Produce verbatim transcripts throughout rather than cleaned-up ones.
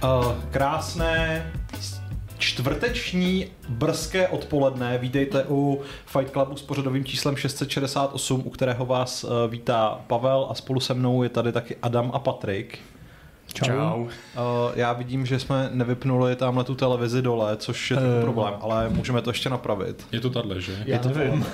Uh, krásné čtvrteční brzké odpoledne. Vítejte u Fight Clubu s pořadovým číslem šest set šedesát osm, u kterého vás uh, vítá Pavel a spolu se mnou je tady taky Adam a Patrik. Čau. Čau. Uh, já vidím, že jsme nevypnuli tamhle tu televizi dole, což je uh. problém, ale můžeme to ještě napravit. Je to tahle, že? Já je to nevím.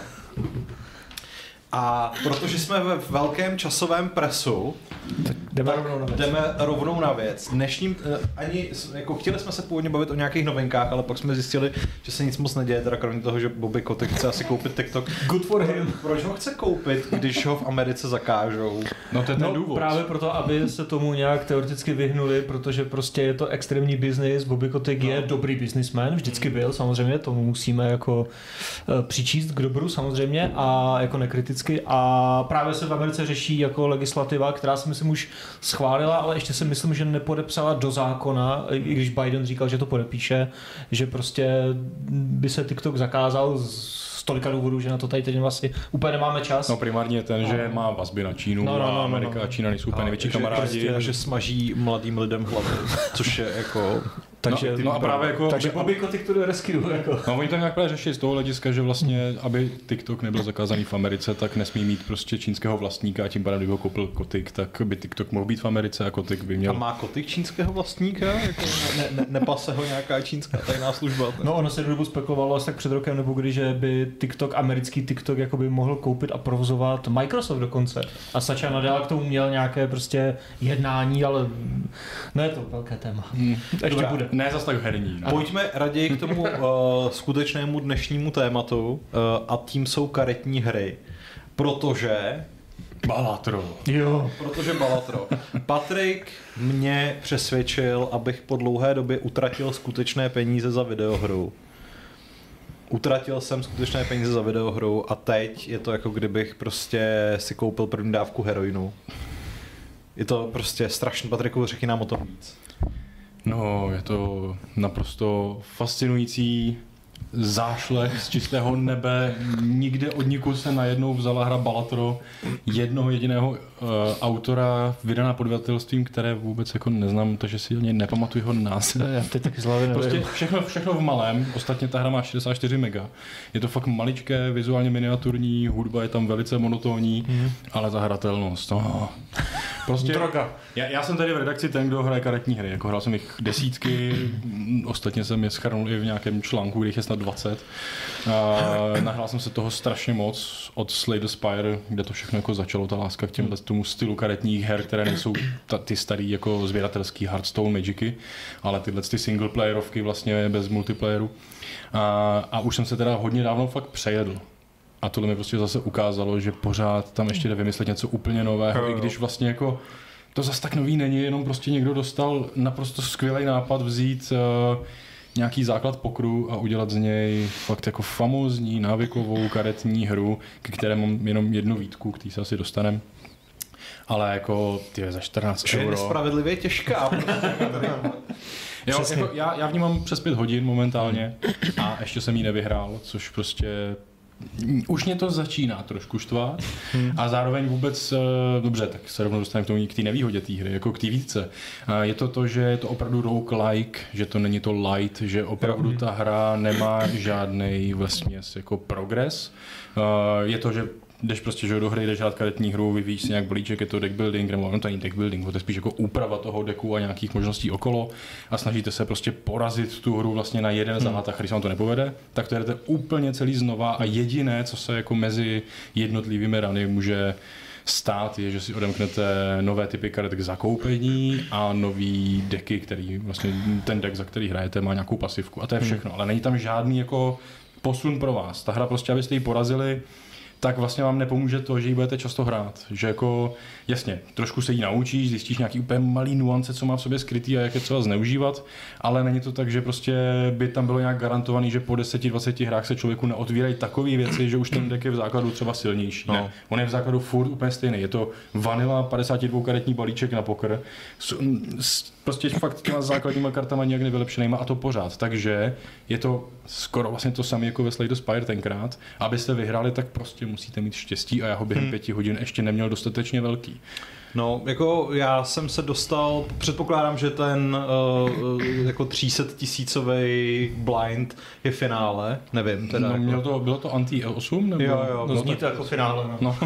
A protože jsme ve velkém časovém presu, tak jdeme, rovnou na věc. jdeme rovnou na věc. Dnešním, ani, jako chtěli jsme se původně bavit o nějakých novinkách, ale pak jsme zjistili, že se nic moc neděje, teda kromě toho, že Bobby Kotick chce asi koupit TikTok. Good for him. Proč ho chce koupit, když ho v Americe zakážou? No to je ten no, důvod. Právě proto, aby se tomu nějak teoreticky vyhnuli, protože prostě je to extrémní biznis. Bobby Kotick no. je dobrý businessman, vždycky byl, samozřejmě, tomu musíme jako uh, přičíst k dobru samozřejmě a jako nekriticky. A právě se v Americe řeší jako legislativa, která si myslím už schválila, ale ještě si myslím, že nepodepsala do zákona, i když Biden říkal, že to podepíše, že prostě by se TikTok zakázal z tolika důvodů, že na to tady teď vlastně úplně nemáme čas. No primárně je ten, no. že má vazby na Čínu no, no, no, a Amerika no, no. a Čína nejsou úplně největší kamarádi. A že smaží mladým lidem hlavy, což je jako... Takže, no, no a právě jako... Takže Bobby Kotick to rescue, jako. No oni to nějak řeší z toho hlediska, že vlastně, aby TikTok nebyl zakázaný v Americe, tak nesmí mít prostě čínského vlastníka a tím pádem, kdyby ho koupil Kotick, tak by TikTok mohl být v Americe a Kotick by měl... A má Kotick čínského vlastníka? Jako ne, ne, nepase ho nějaká čínská tajná služba? Tak. No ono se dobu spekulovalo asi tak před rokem nebo kdy, že by TikTok, americký TikTok jakoby mohl koupit a provozovat Microsoft dokonce. A Satya Nadella k tomu měl nějaké prostě jednání, ale no je to velké téma. Hmm. Ještě Dobrá, bude. Ne zas tak herní. No. Pojďme raději k tomu uh, skutečnému dnešnímu tématu uh, a tím jsou karetní hry. Protože... Balatro. Jo. Protože Balatro. Patrik mě přesvědčil, abych po dlouhé době utratil skutečné peníze za videohru. Utratil jsem skutečné peníze za videohru a teď je to jako kdybych prostě si koupil první dávku heroinu. Je to prostě strašný. Patriku, řekni nám o tom víc. No, je to naprosto fascinující zášlech z čistého nebe. Nikde od nikud se najednou vzala hra Balatro jednoho jediného uh, autora, vydaná pod vydavatelstvím, které vůbec jako neznám, takže si ani nepamatuji jeho název. Já teď taky zlavě nevím. Prostě všechno, všechno v malém, ostatně ta hra má šedesát čtyři mega. Je to fakt maličké, vizuálně miniaturní, hudba je tam velice monotónní, mm. ale ta hratelnost, no. Prostě droga. Já, já jsem tady v redakci ten, kdo hraje karetní hry, jako hrál jsem jich desítky, ostatně jsem je schrnul i v nějakém článku, kde jich je snad dvacet. A nahrál jsem se toho strašně moc od Slay the Spire, kde to všechno jako začalo, ta láska k těmhle tomu stylu karetních her, které nejsou ta, ty starý jako sběratelský Hearthstone Magicy, ale tyhle ty singleplayerovky vlastně bez multiplayeru. A, a už jsem se teda hodně dávno fakt přejedl. A tohle mi prostě zase ukázalo, že pořád tam ještě jde vymyslet něco úplně nového, i když vlastně jako to zase tak nový není, jenom prostě někdo dostal naprosto skvělý nápad vzít uh, nějaký základ pokru a udělat z něj fakt jako famózní, návykovou karetní hru, k které mám jenom jednu výtku, k té se asi dostanem. Ale jako ty za čtrnáct euro. Je nespravedlivě těžká. Jo, jako já, já v ní mám přes pět hodin momentálně a ještě jsem jí nevyhrál, což prostě už mě to začíná trošku štvát hmm. a zároveň vůbec, dobře, tak se rovnou dostaneme k tomu k té nevýhodě té hry, jako k té výtce. Je to to, že je to opravdu roguelike, že to není to light, že opravdu ta hra nemá žádnej vlastně jako progres. Je to, že jdeš prostě že do hry, jdeš hrát karetní hru, vyvíjíš si nějak balíček, je to deck building, nebo no to není deck building, to je spíš jako úprava toho decku a nějakých možností okolo a snažíte se prostě porazit tu hru vlastně na jeden hmm. zátah, když se vám to nepovede, tak to jdete úplně celý znova a jediné, co se jako mezi jednotlivými rany může stát, je, že si odemknete nové typy karet k zakoupení a nový decky, který vlastně ten deck, za který hrajete, má nějakou pasivku a to je všechno, hmm. ale není tam žádný jako posun pro vás. Ta hra prostě, abyste ji porazili, tak vlastně vám nepomůže to, že ji budete často hrát. Že jako, jasně, trošku se jí naučíš, zjistíš nějaký úplně malý nuance, co má v sobě skrytý a jak je třeba zneužívat, ale není to tak, že prostě by tam bylo nějak garantovaný, že po deseti dvaceti hrách se člověku neotvírají takové věci, že už ten deck je v základu třeba silnější. No. Ne, on je v základu furt úplně stejný. Je to vanila padesát dva karetní balíček na poker. S, s, prostě fakt těma základníma kartama nějak nevylepšenýma a to pořád. Takže je to skoro vlastně to samé jako ve Slay the Spire tenkrát. Abyste vyhráli, tak prostě musíte mít štěstí a já ho během hmm. pěti hodin ještě neměl dostatečně velký. No, jako já jsem se dostal, předpokládám, že ten uh, jako tři sta tisícový blind je finále, nevím teda. No, jako... mělo to, bylo to anti osm? Nebo... Jo, jo. No, zní to jako finále, no. no.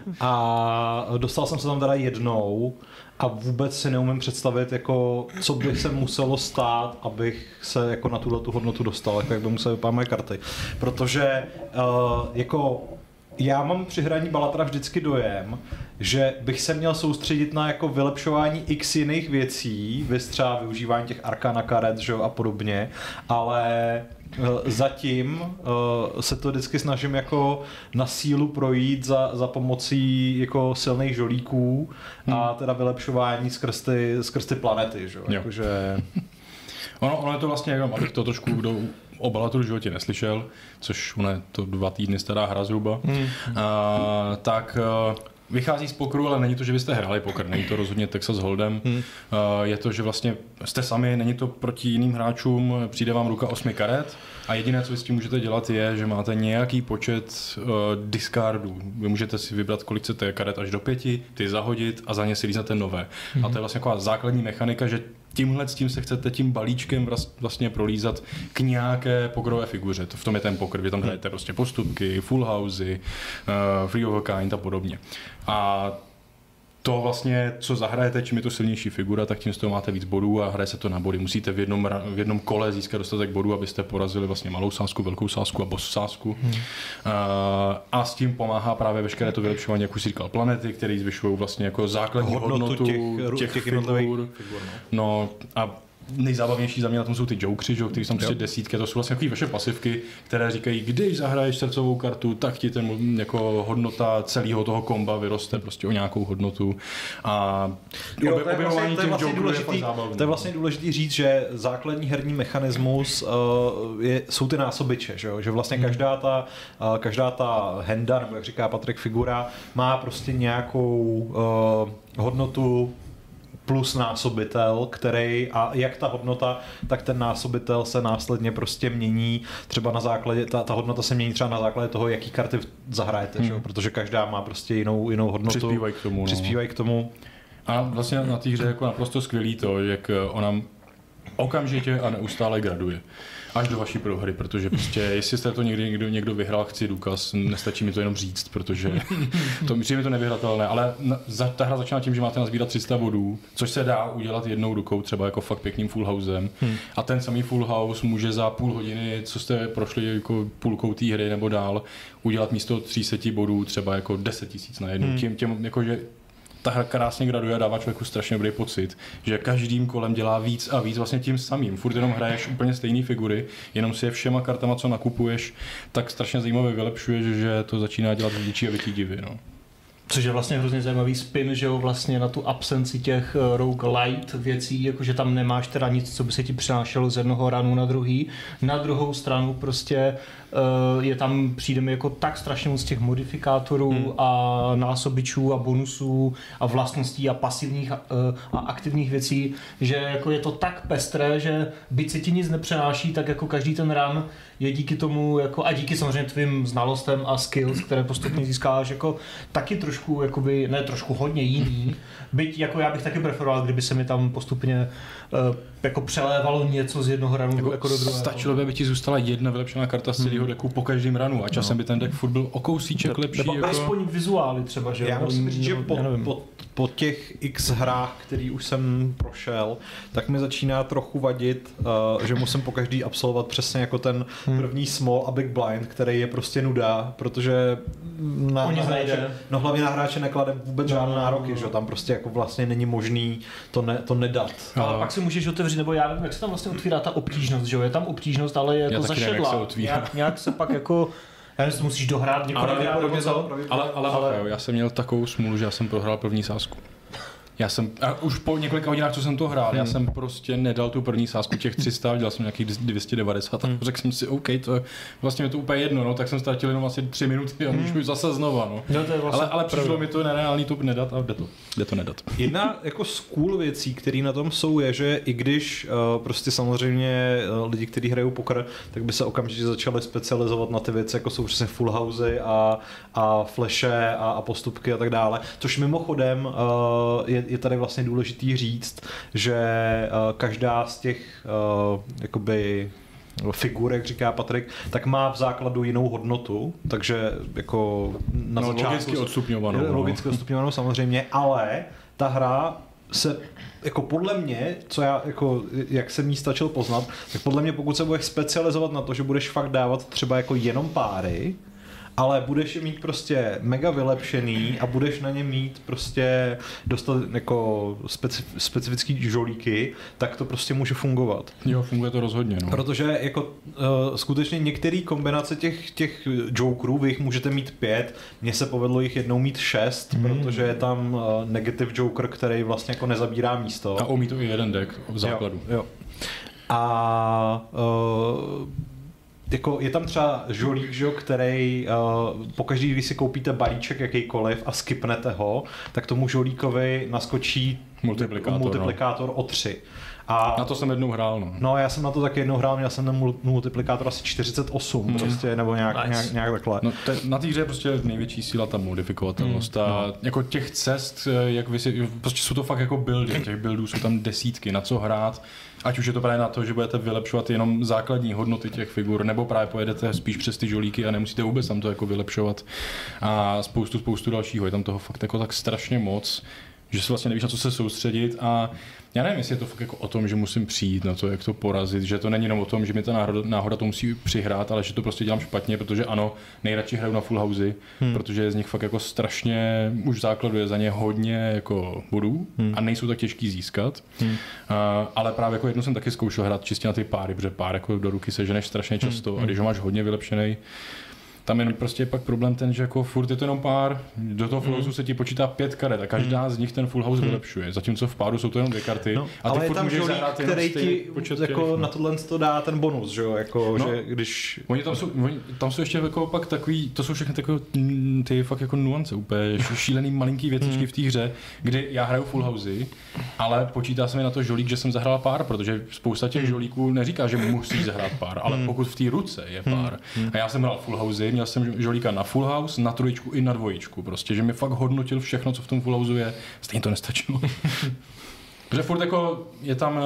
A dostal jsem se tam teda jednou a vůbec si neumím představit, jako, co by se muselo stát, abych se jako na tuhle tu hodnotu dostal, jako jak by musel vypadat moje karty. Protože uh, jako já mám při hraní Balatra vždycky dojem, že bych se měl soustředit na jako vylepšování x jiných věcí, vys třeba využívání těch arkana karet, že jo, a podobně, ale zatím uh, se to vždycky snažím jako na sílu projít za, za pomocí jako silných žolíků hmm. a teda vylepšování skrz ty, skrz ty planety, že jo, jakože... ono, ono je to vlastně, jako, abych to trošku kdo o Balatru v životě neslyšel, což ono je to dva týdny stará hra zhruba, hmm. uh, tak... Uh, vychází z pokeru, ale není to, že byste hráli poker, není to rozhodně Texas Hold'em. Hmm. Je to, že vlastně jste sami, není to proti jiným hráčům, přijde vám ruka osmi karet a jediné, co vy s tím můžete dělat, je, že máte nějaký počet uh, discardů. Vy můžete si vybrat, kolik chcete karet až do pěti, ty zahodit a za ně si líznete nové. Hmm. A to je vlastně taková základní mechanika, že tímhle s tím se chcete tím balíčkem vlastně prolízat k nějaké pokerové figuře. V tom je ten poker, vy tam hrajete prostě postupky, full housey, uh, free of a kind a podobně. A to vlastně, co zahrajete, čím je to silnější figura, tak tím z toho máte víc bodů a hraje se to na body. Musíte v jednom, v jednom kole získat dostatek bodů, abyste porazili vlastně malou sázku, velkou sázku a boss sázku. Hmm. Uh, a s tím pomáhá právě veškeré to vylepšování, jak už si říkal, planety, které zvyšují vlastně jako základní hodnotu, hodnotu těch, těch, těch figur. figur no. no a nejzábavnější za mě na tom jsou ty jokeři, že, který jsou tam prostě desítky, to jsou vlastně takové vaše pasivky, které říkají, když zahraješ srdcovou kartu, tak ti ten jako hodnota celého toho komba vyroste prostě o nějakou hodnotu. A jo, obje, objevování vlastně, těch jokerů je fakt zábavné. To je vlastně důležitý říct, že základní herní mechanismus uh, je, jsou ty násobiče, že, že vlastně hmm. každá ta, uh, každá ta henda, nebo jak říká Patrik, figura, má prostě nějakou uh, hodnotu plus násobitel, který a jak ta hodnota, tak ten násobitel se následně prostě mění třeba na základě, ta, ta hodnota se mění třeba na základě toho, jaký karty zahrajete, hmm. že? Protože každá má prostě jinou, jinou hodnotu. Přispívají k tomu. Přispívají no. k tomu. A vlastně na té hře je jako naprosto skvělý to, jak ona okamžitě a neustále graduje. Až do vaší prohry, protože prostě, jestli jste to někdy někdo, někdo vyhrál, chci důkaz, nestačí mi to jenom říct, protože to mi to nevyhratelné, ale za, ta hra začíná tím, že máte nazbírat tři sta bodů, což se dá udělat jednou rukou, třeba jako fakt pěkným full housem hmm. a ten samý full house může za půl hodiny, co jste prošli jako půlkou té hry nebo dál, udělat místo tři sta bodů třeba jako deset tisíc na jednu, hmm. tím, tím jakože ta hra krásně graduje a dává člověku strašně dobrý pocit, že každým kolem dělá víc a víc vlastně tím samým. Furt jenom hraješ úplně stejné figury, jenom si je všema kartama, co nakupuješ, tak strašně zajímavě vylepšuješ, že to začíná dělat větší a větší divy. No. Což je vlastně hrozně zajímavý spin, že jo, vlastně na tu absenci těch roguelite věcí, jakože tam nemáš teda nic, co by se ti přinášelo z jednoho ranu na druhý. Na druhou stranu prostě uh, je tam, přijde mi jako tak strašně moc těch modifikátorů hmm. a násobičů a bonusů a vlastností a pasivních uh, a aktivních věcí, že jako je to tak pestré, že byť se ti nic nepřenáší, tak jako každý ten run je díky tomu, jako, a díky samozřejmě tvým znalostem a skills, které postupně získáš, jako taky trošku, jakoby, ne trošku hodně jiný, byť jako já bych taky preferoval, kdyby se mi tam postupně uh, jako přelévalo něco z jednoho ranu jako, jako do druhého. Stačilo by, aby ti zůstala jedna vylepšená karta z celého hmm. decku po každém ranu a časem no. by ten deck furt byl o kousíček no, lepší. Nebo jako... aspoň vizuály třeba, že? Já musím říct, že po, po, po těch x hrách, který už jsem prošel, tak mi začíná trochu vadit, uh, že musím po každý absolvovat přesně jako ten hmm. první small a big blind, který je prostě nuda, protože na, na hráče, no hlavně na hráče neklade vůbec žádné no, nároky, no. že tam prostě jako vlastně není možný to, ne, to nedat. Ale no. pak si můžeš otevřít, nebo já nevím, jak se tam vlastně otvírá ta obtížnost, že jo, je tam obtížnost, ale je jako zašedlá. Nějak, nějak se pak jako, já nevím, musíš dohrát několik. Ale, ale, ale, ale, ale já jsem měl takovou smůlu, že já jsem prohrál první sázku. Já jsem, a už po několika hodinách, co jsem to hrál, hmm. já jsem prostě nedal tu první sázku těch tři sta, dělal jsem nějakých dvě stě devadesát hmm. a řekl jsem si, OK, to je vlastně mi to úplně jedno, no, tak jsem ztratil jenom asi tři minuty a můžu hmm. zase znova, no. no to je vlastně ale ale přišlo mi to nereálný to nedat a jde to, jde to nedat. Jedna jako z cool věcí, které na tom jsou, je, že i když uh, prostě samozřejmě uh, lidi, kteří hrajou poker, tak by se okamžitě začali specializovat na ty věci, jako jsou přesně full housey a, a flashe a, a postupky a tak dále, což mimochodem uh, je je tady vlastně důležitý říct, že uh, každá z těch uh, jakoby figur, jak říká Patrik, tak má v základu jinou hodnotu, takže jako na no, začátku logicky odstupňovanou. Logicky odstupňovanou samozřejmě, ale ta hra se jako podle mě, co já jako, jak jsem jí stačil poznat, tak podle mě pokud se budeš specializovat na to, že budeš fakt dávat třeba jako jenom páry, ale budeš je mít prostě mega vylepšený a budeš na ně mít prostě dostat jako specif- specifický žolíky, tak to prostě může fungovat. Jo, funguje to rozhodně. No. Protože jako uh, skutečně některé kombinace těch, těch jokerů, vy jich můžete mít pět, mně se povedlo jich jednou mít šest, mm. protože je tam uh, negative joker, který vlastně jako nezabírá místo. A umí to i jeden deck v základu. Jo, jo. A uh, jako je tam třeba žolík, že, který uh, pokaždý, když si koupíte balíček jakýkoliv a skipnete ho, tak tomu žolíkovi naskočí multiplikátor, multiplikátor no. o tři. A na to jsem jednou hrál. No. no já jsem na to taky jednou hrál, měl jsem ten multiplikátor asi čtyřicet osm, hmm. prostě, nebo nějak, nice. nějak, nějak takhle. No, te, na té hře je prostě největší síla ta modifikovatelnost. Hmm. A no. jako těch cest, jak vy si, prostě jsou to fakt jako buildy, těch buildů jsou tam desítky, na co hrát. Ať už je to právě na to, že budete vylepšovat jenom základní hodnoty těch figur, nebo právě pojedete spíš přes ty žolíky a nemusíte vůbec tam to jako vylepšovat. A spoustu, spoustu dalšího. Je tam toho fakt jako tak strašně moc, že se vlastně nevíš, na co se soustředit a já nevím, jestli je to fakt jako o tom, že musím přijít na to, jak to porazit, že to není jenom o tom, že mi ta náhoda, náhoda to musí přihrát, ale že to prostě dělám špatně, protože ano, nejradši hraju na full housey, hmm. protože je z nich fakt jako strašně, už v základu je za ně hodně jako bodů hmm. a nejsou tak těžký získat, hmm. uh, ale právě jako jednou jsem taky zkoušel hrát čistě na ty páry, protože pár jako do ruky seženeš strašně často hmm. a když ho máš hodně vylepšený, tam je prostě pak problém ten, že jako furt je to jenom pár, do toho full houseu se ti počítá pět karet a každá z nich ten full house vylepšuje, zatímco v páru jsou to jenom dvě karty no, a ty ale furt je tam můžeš žolík, zahrát který ti jako těch, na tohle to dá ten bonus, že jo, jako, no, že když... Oni tam jsou, oni, tam jsou ještě jako pak takový, to jsou všechny takové ty fakt jako nuance, úplně šílený malinký věcičky v té hře, kdy já hraju full housey, ale počítá se mi na to žolík, že jsem zahrál pár, protože spousta těch žolíků neříká, že musíš zahrát pár, ale pokud v té ruce je pár. A já jsem hrál full housey, měl jsem žolíka na full house, na trojičku i na dvojičku, prostě, že mi fakt hodnotil všechno, co v tom full houseu je, stejně to nestačilo. Protože furt jako je tam,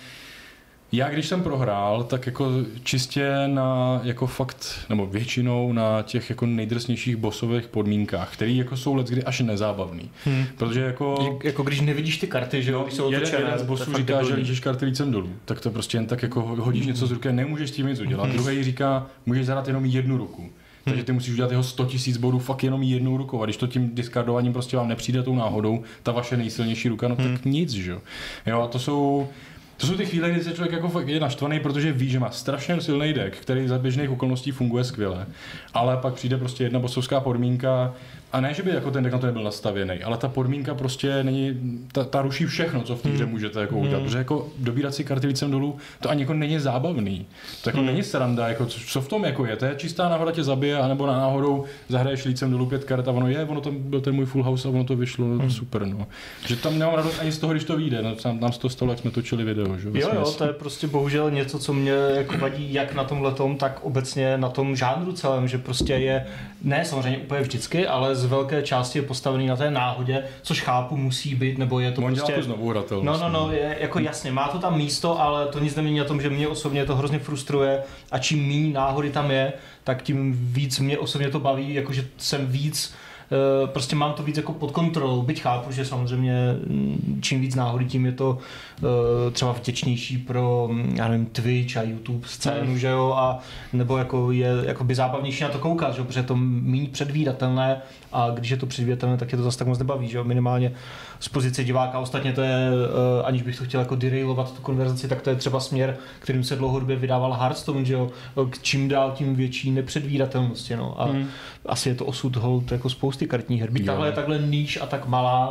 já když jsem prohrál, tak jako čistě na jako fakt, nebo většinou na těch jako nejdrsnějších bossových podmínkách, který jako jsou leckdy až nezábavný. Hmm. Protože jako... Jako když nevidíš ty karty, že jo, když jsou jeden, jeden z bossů říká, že lížeš karty lícem dolů, tak to prostě jen tak jako hodíš něco z ruky, nemůžeš s tím nic udělat. Hmm. Druhý říká, můžeš zahrát jenom jednu ruku. Takže ty musíš udělat jeho sto tisíc bodů fakt jenom jednou rukou. A když to tím diskardováním prostě vám nepřijde tou náhodou, ta vaše nejsilnější ruka, no tak hmm. nic, že jo. Jo, a to jsou... To jsou ty chvíle, kdy se člověk jako fakt je naštvaný, protože ví, že má strašně silný deck, který za běžných okolností funguje skvěle. Ale pak přijde prostě jedna bossovská podmínka, a ne, že by jako ten deck na to nebyl nastavěný, ale ta podmínka prostě není, ta, ta ruší všechno, co v té hře můžete jako udělat. Protože jako dobírat si karty lícem dolů, to ani jako není zábavný. To jako hmm. není sranda, jako co, co v tom jako je, to je čistá náhoda tě zabije, anebo na náhodou zahraješ lícem dolů pět karet a ono je, ono tam byl ten můj full house a ono to vyšlo, hmm. super, no. Že tam nemám radost ani z toho, když to vyjde, no, nám se to stalo, jak jsme točili video, že? Jo, jo, to je prostě bohužel něco, co mě jako vadí jak na tomhletom, tak obecně na tom žánru celém, že prostě je, ne samozřejmě úplně vždycky, ale z velké části je postavený na té náhodě, což chápu, musí být, nebo je to On prostě... On znovu hratelnost. No, no, no, je, jako jasně, má to tam místo, ale to nic nemění na tom, že mě osobně to hrozně frustruje a čím méně náhody tam je, tak tím víc mě osobně to baví, jakože jsem víc prostě mám to víc jako pod kontrolou, byť chápu, že samozřejmě čím víc náhody, tím je to třeba vděčnější pro, já nevím, Twitch a YouTube scénu, že jo, a nebo jako je jakoby zábavnější na to koukat, že jo, protože je to méně předvídatelné a když je to předvídatelné, tak je to zase tak moc nebaví, že jo, minimálně z pozice diváka. Ostatně to je, aniž bych to chtěl jako derailovat tu konverzaci, tak to je třeba směr, kterým se dlouhodobě vydával Hearthstone, že jo, k čím dál tím větší nepředvídatelnosti, no, a hmm. asi je to osud hold jako spousty kartních her. Byť takhle je takhle níž a tak malá,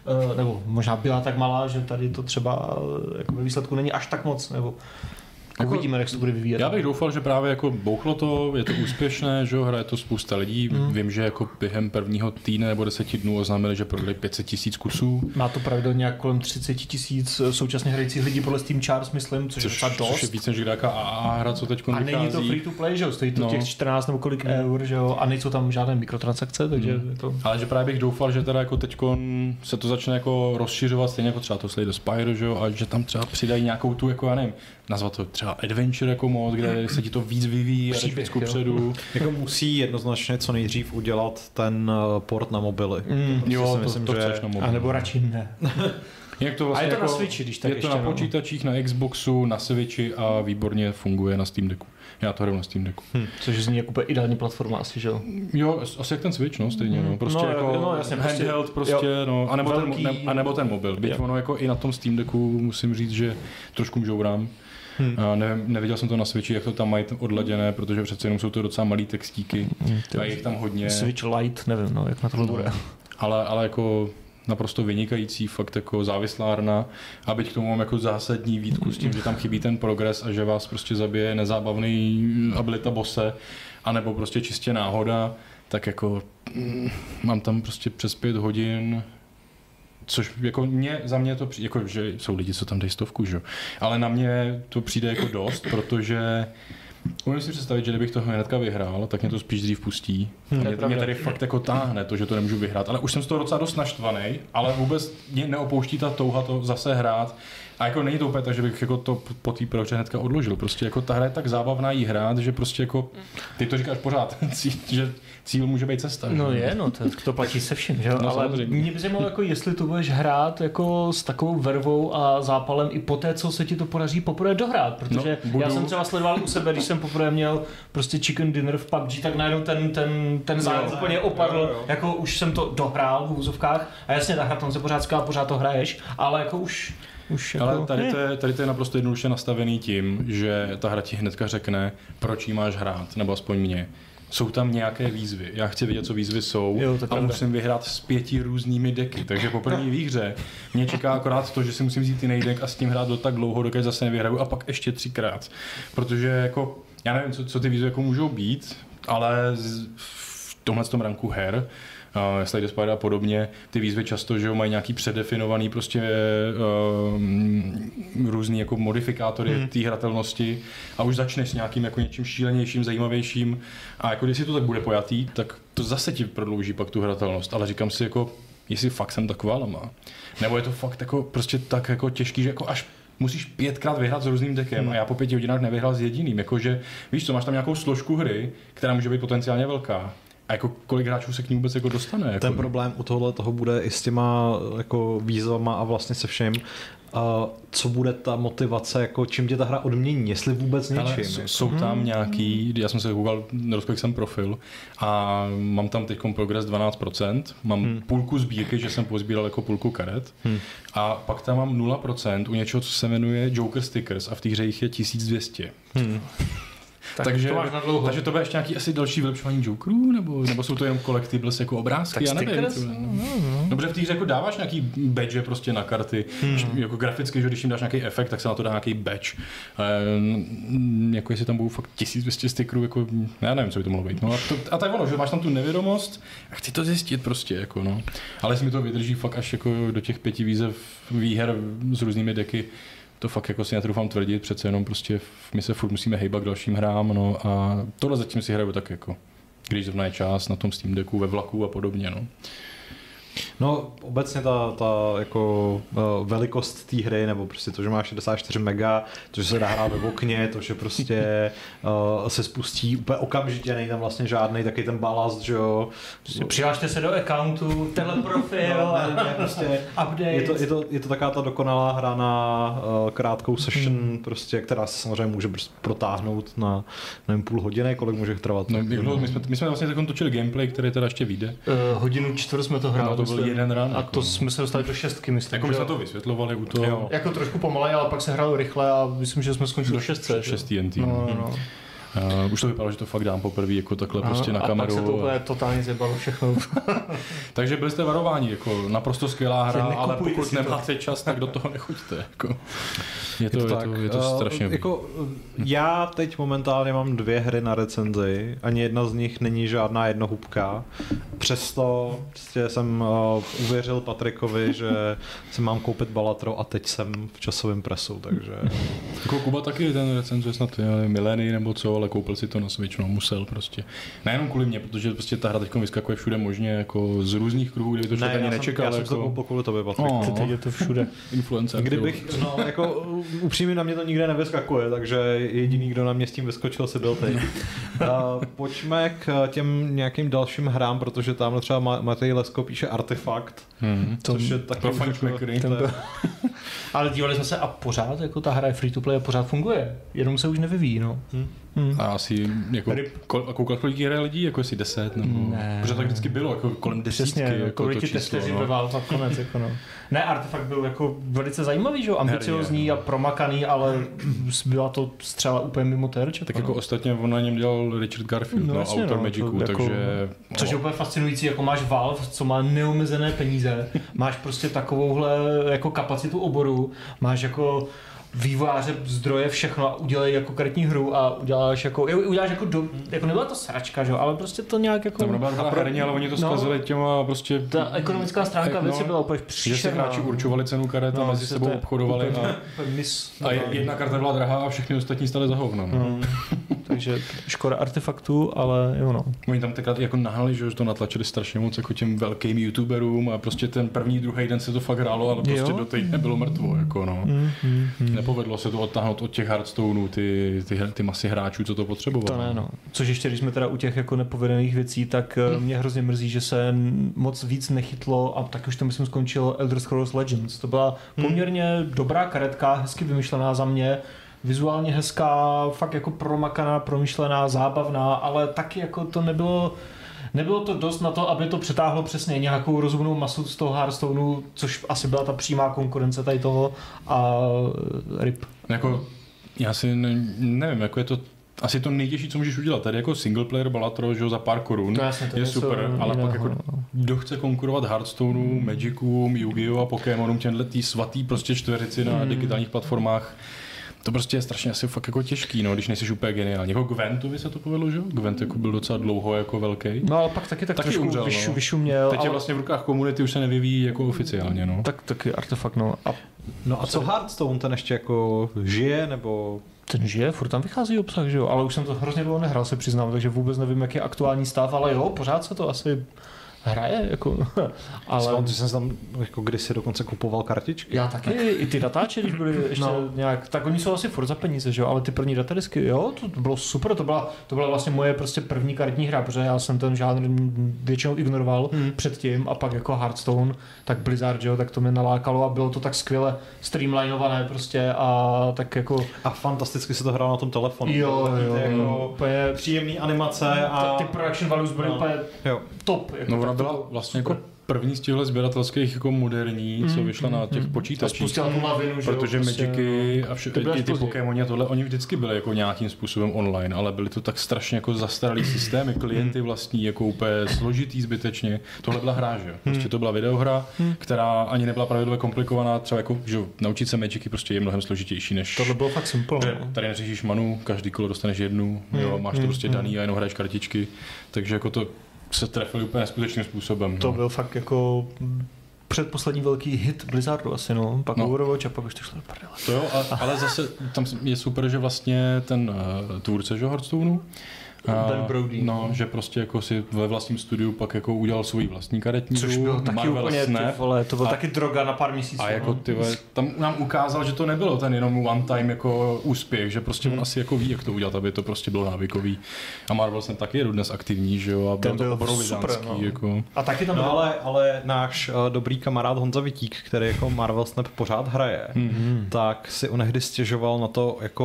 nebo možná byla tak malá, že tady to třeba jako ve výsledku není až tak moc, nebo jako, uvidíme, jak se to bude vyvíjet. Já bych doufal, že právě jako bouchlo to, je to úspěšné, že hraje to spousta lidí. Mm. Vím, že jako během prvního týdne nebo deseti dnů oznámili, že prodali pět set tisíc kusů. Má to pravidelně nějak kolem třicet tisíc současně hrajících lidí podle Steam Charts, myslím, což, což je docela dost. Což je víc než nějaká á á hra, co teď vychází. A není to free to play, že jo? Stojí to no. těch čtrnáct nebo kolik mm. eur, že jo? A nejsou tam žádné mikrotransakce, takže mm. to... Ale že právě bych doufal, že teda jako teďkon se to začne jako rozšiřovat, stejně jako třeba to Slay the Spire, že jo? A že tam třeba přidají nějakou tu, jako já nevím, nazvat to třeba adventure jako moc, kde se ti to víc vyvíjí a jdeš kupředu. Jako musí jednoznačně co nejdřív udělat ten port na mobily. Mm, to jo, to, myslím, to že... chceš na mobily. A nebo radši ne. Jak to vlastně a je to jako, na Switchi, když tak je to ještě na počítačích, na Xboxu, na Switchi a výborně funguje na Steam Decku. Já to hraju na Steam Decku. Hmm. Což zní jako ideální platforma asi, že jo? Jo, asi jak ten Switch, no, stejně, no. Prostě no, jako no, jasně, handheld prostě, prostě no, anebo, velký... ten, ne, anebo ten mobil. Byť jo. Ono jako i na tom Steam Decku musím říct, že trošku žourám. Hmm. A ne, neviděl jsem to na Switchi, jak to tam mají odladěné, protože přece jenom jsou to docela malý textíky hmm, a je jich tam hodně. Switch Lite, nevím, no, jak na to bude. No. Ale, ale jako naprosto vynikající, fakt jako závislárna a byť k tomu mám jako zásadní výtku s tím, že tam chybí ten progres a že vás prostě zabije nezábavný abilita bosse, anebo prostě čistě náhoda, tak jako mm, mám tam prostě přes pět hodin, což jako mě, za mě to přijde, jako že jsou lidi, co tam dají stovku, že? Ale na mě to přijde jako dost, protože umím si představit, že kdybych toho hnedka vyhrál, tak mě to spíš dřív pustí. Hmm, mě, mě tady fakt jako táhne to, že to nemůžu vyhrát. Ale už jsem z toho docela dost naštvaný, ale vůbec mě neopouští ta touha to zase hrát. A jako není to úplně tak, že bych jako to po té prohře hnedka odložil. Prostě jako ta hra je tak zábavná jí hrát, že prostě jako ty to říkáš pořád, že cíl může být cesta. No že? je, no to, to platí se vším, že? No, ale mě by zajímalo, jako jestli to budeš hrát jako s takovou vervou a zápalem i po té, co se ti to podaří poprvé dohrát, protože no, já jsem třeba sledoval u sebe, když jsem poprvé měl prostě chicken dinner v P U B G, tak najednou ten, ten, ten zájem no, úplně opadl, jo, jo. Jako už jsem to dohrál v úzovkách a jasně ta hra tam se pořád ská, pořád to hraješ, ale jako už Už jako... Ale tady to, je, tady to je naprosto jednoduše nastavený tím, že ta hra ti hnedka řekne, proč jí máš hrát, nebo aspoň mě. Jsou tam nějaké výzvy. Já chci vědět, co výzvy jsou jo, a musím vyhrát s pěti různými deky. Takže po první výhře mě čeká akorát to, že si musím vzít jiný deck a s tím hrát do tak dlouho, dokud zase nevyhraju a pak ještě třikrát. Protože jako, já nevím, co, co ty výzvy jako můžou být, ale v tomhle tom ranku her Uh, Slay the Spire a podobně, ty výzvy často, že mají nějaký předefinovaný prostě uh, různý jako modifikátory hmm. té hratelnosti a už začneš s nějakým jako něčím šílenějším, zajímavějším a jako když si to tak bude pojatý, tak to zase ti prodlouží pak tu hratelnost, ale říkám si jako, jestli fakt jsem taková lama, nebo je to fakt jako prostě tak jako těžký, že jako až musíš pětkrát vyhrát s různým deckem hmm. a já po pěti hodinách nevyhrál s jediným, jakože víš co, máš tam nějakou složku hry, která může být potenciálně velká. A jako kolik hráčů se k ní vůbec jako dostane? Jako... Ten problém u tohohle toho bude i s těma jako výzvama a vlastně se všem. A co bude ta motivace, jako čím tě ta hra odmění, jestli vůbec něčím. Ale jako. Jsou tam nějaký, já jsem se koukal, rozkolik jsem profil a mám tam teď progres dvanáct procent, mám hmm. půlku sbírky, že jsem pozbíral jako půlku karet hmm. a pak tam mám nula procent u něčeho, co se jmenuje Joker Stickers a v té hře jich je tisíc dvě stě. Hmm. Tak takže, to takže to bude ještě nějaký asi další vylepšování Jokerů, nebo, nebo jsou to jenom collectibles jako obrázky, tak já nevím. No, no. Dobře, v té hře jako dáváš nějaký badge prostě na karty, hmm. jako graficky, že když jim dáš nějaký efekt, tak se na to dá nějaký badge. E, jako jestli tam budou fakt tisíc dvě stě stickerů, jako já nevím, co by to mohlo být. No a, to, a to je ono, že máš tam tu nevědomost a chci to zjistit prostě, jako no. Ale jestli mi to vydrží fakt až jako do těch pěti výzev výher s různými deky, to fakt jako si netroufám tvrdit, přece jenom prostě my se furt musíme hejbat k dalším hrám, no a tohle zatím si hraju tak jako, když zrovna je čas na tom Steam Decku, ve vlaku a podobně, no. No obecně ta, ta jako uh, velikost té hry, nebo prostě to, že má šedesát čtyři mega, to, že se dá hrát ve okně, to, že prostě uh, se spustí úplně okamžitě, nejde tam vlastně žádnej taky ten balast, že jo. Prostě přihlašte se do accountu, tenhle profil, no, ne, ne, prostě update. Je to, je, to, je to taková ta dokonalá hra na uh, krátkou session, hmm. prostě, která se samozřejmě může protáhnout na nevím, půl hodiny, kolik může trvat. No, my, my, jsme, my jsme vlastně točili gameplay, který teda ještě vyjde. Uh, hodinu čtvrt jsme to hráli. No, to byl jeden run. A to jsme se dostali do šestky, myslím. Jako my jsme to vysvětlovali u toho. Jo. Jako trošku pomalej, ale pak se hrálo rychle a myslím, že jsme skončili do šestce. Šestý N T. No, no. Uh, už to vypadalo, že to fakt dám poprvé jako takhle a, prostě na a kameru. A pak se to úplně totálně zjebalo všechno. Takže byli jste varováni, jako naprosto skvělá hra, ale pokud si nemáte to. čas, tak do toho nechoďte. Jako. Je, to, je, je, to to, tak. je to strašně... Uh, jako, já teď momentálně mám dvě hry na recenzi, ani jedna z nich není žádná jednohubka. Přesto prostě jsem uh, uvěřil Patrikovi, že si mám koupit Balatro a teď jsem v časovém presu, takže... Jako Kuba taky ten recenzuje snad milény nebo co, ale koupil si to na Switch, no musel prostě. Nejenom kvůli mě, protože prostě ta hra teď vyskakuje všude možně, jako z různých kruhů, kdyby to člověk ani nečekal. Já jsem jako... to koupil kvůli tobě, Patrik. Oh, teď je to všude. Influencer. Kdybych, no jako upřímně na mě to nikde nevyskakuje, takže jediný, kdo na mě s tím vyskočil, si byl ty. uh, pojďme k těm nějakým dalším hrám, protože tam třeba Matej Lesko píše Artefakt, hmm. což je taky... Pro fančmekry. Ale dívali jsme se a pořád, jako ta hra je free to play a pořád funguje, jenom se už nevyvíjí, no. Hmm. Hmm. A asi jako, kol, koukal kolik hraje lidí, jako jestli deset, nebo... Ne. Protože tak vždycky bylo, jako kolem desítky, Přesně, jako kolik to ti číslo, testeři no. ve Valve a konec, jako no. Ne, Artefakt byl jako velice zajímavý, že jo, ambiciozní a promakaný, ale byla to střela úplně mimo terč. Tak no. jako ostatně on na něm dělal Richard Garfield, no, no jasně, autor no, Magicu, jako, takže... Což je úplně fascinující, jako máš Valve, co má neomezené peníze, máš prostě takovouhle jako kapacitu oboru, máš jako vývojáře, zdroje, všechno a udělej jako karetní hru a uděláš jako, uděláš jako, do, jako nebyla to sračka, že jo, ale prostě to nějak jako... Tam nebyla pro... herní, ale oni to zkazili no, těma prostě... Ta ekonomická stránka věci no, byla úplně příšerná. Že si hráči určovali cenu karet a no, mezi sebou obchodovali a, a jedna karta byla drahá a všechny ostatní staly za hovno. No. Hmm. Takže škoda Artefaktu, ale jo no. Oni tam tenkrát jako nahali, že to natlačili strašně moc jako těm velkým youtuberům a prostě ten první, druhý den se to fakt hrálo, ale prostě do teď nebylo mrtvo, jako no. Hmm, hmm, hmm. Nepovedlo se to odtáhnout od těch Hearthstoneů, ty, ty, ty masy hráčů, co to potřebovalo. To ne, no. Což ještě, když jsme teda u těch jako nepovedených věcí, tak hmm. mě hrozně mrzí, že se moc víc nechytlo a tak už to myslím skončilo Elder Scrolls Legends. To byla poměrně hmm. dobrá karetka, hezky vymyšlená za mě, vizuálně hezká, fakt jako promakaná, promyšlená, zábavná, ale taky jako to nebylo Nebylo to dost na to, aby to přetáhlo přesně nějakou rozumnou masu z toho Hearthstoneu, což asi byla ta přímá konkurence tady toho a rip. Jako, já si ne, nevím, jako je to asi to nejtěžší, co můžeš udělat. Tady jako single player Balatro, že za pár korun to jasně, to je super, ale jiného, pak jako no. Kdo chce konkurovat Hearthstoneu, hmm. Magicům, Yu-Gi-Oh a Pokémonům, těmhle tý svatý prostě čtveřici na hmm. digitálních platformách. To prostě je strašně asi fakt jako těžký, no, když nejsi úplně geniální. Jako Gwentovi se to povedlo, že? Gwent jako byl docela dlouho jako velký. No ale pak taky tak taky trošku umřel, vyš, no. vyšuměl. Teď ale... je vlastně v rukách komunity, už se nevyvíjí jako oficiálně, no. Tak taky Artefakt, no. A... No a co Hearthstone, ten ještě jako žije, nebo... Ten žije, furt tam vychází obsah, že jo, ale už jsem to hrozně dlouho nehrál, se přiznám, takže vůbec nevím, jaký je aktuální stav, ale jo, pořád se to asi hraje, jako, ale... Ty jsem tam jako kdysi dokonce kupoval kartičky. Já taky, i ty datáče, když byly ještě no. nějak, tak oni jsou asi furt za peníze, že jo, ale ty první datadisky, jo, to bylo super, to byla, to byla vlastně moje prostě první karetní hra, protože já jsem ten žánr většinou ignoroval hmm. předtím a pak jako Hearthstone, tak Blizzard, jo, tak to mě nalákalo a bylo to tak skvěle streamlinované prostě a tak jako... A fantasticky se to hrálo na tom telefonu. Jo, jo, jako úplně příjemný animace a... Ty production values byly no. úplně top. Jako no, byla vlastně jako první z těchto sběratelských jako moderní, mm, co vyšla mm, na těch mm. počítačích. Spustila tu lavinu, že protože prostě, Magicy a vše, ty, ty později. Pokémoni a tohle, oni vždycky byli jako nějakým způsobem online, ale byly to tak strašně jako zastaralý systémy, klienty vlastní, jako úplně složitý zbytečně. Tohle byla hra, že? Prostě to byla videohra, mm. která ani nebyla pravidlově komplikovaná, třeba jako, že naučit se Magicy prostě je mnohem složitější než... Tohle bylo fakt simple. Tady neřešíš manu, každý kolo dostaneš jednu, mm. jo, máš to prostě daný a jenom hraješ kartičky, takže jako to se trefili úplně neskutečným způsobem. To no. byl fakt jako předposlední velký hit Blizzardu asi, no. Pak no. Overwatch a pak už to šlo do prdele. To jo, a, ale zase tam je super, že vlastně ten uh, tvůrce, že Hearthstoneu, Ben Brody. No, že prostě jako si ve vlastním studiu pak jako udělal svůj vlastní karetní což byl taky Marvel úplně, Snap. ty vole, to byl a, taky droga na pár měsíců. A jako no. ty vole, tam nám ukázal, že to nebylo ten jenom one time jako úspěch, že prostě hmm. on asi jako ví, jak to udělat, aby to prostě bylo návykový. A Marvel Snap taky je dnes aktivní, že jo, a byl to obrovitánský. No. Jako. A taky tam no, byl... ale, ale náš uh, dobrý kamarád Honza Vitík, který jako Marvel Snap pořád hraje, hmm. tak si onehdy stěžoval na to, jako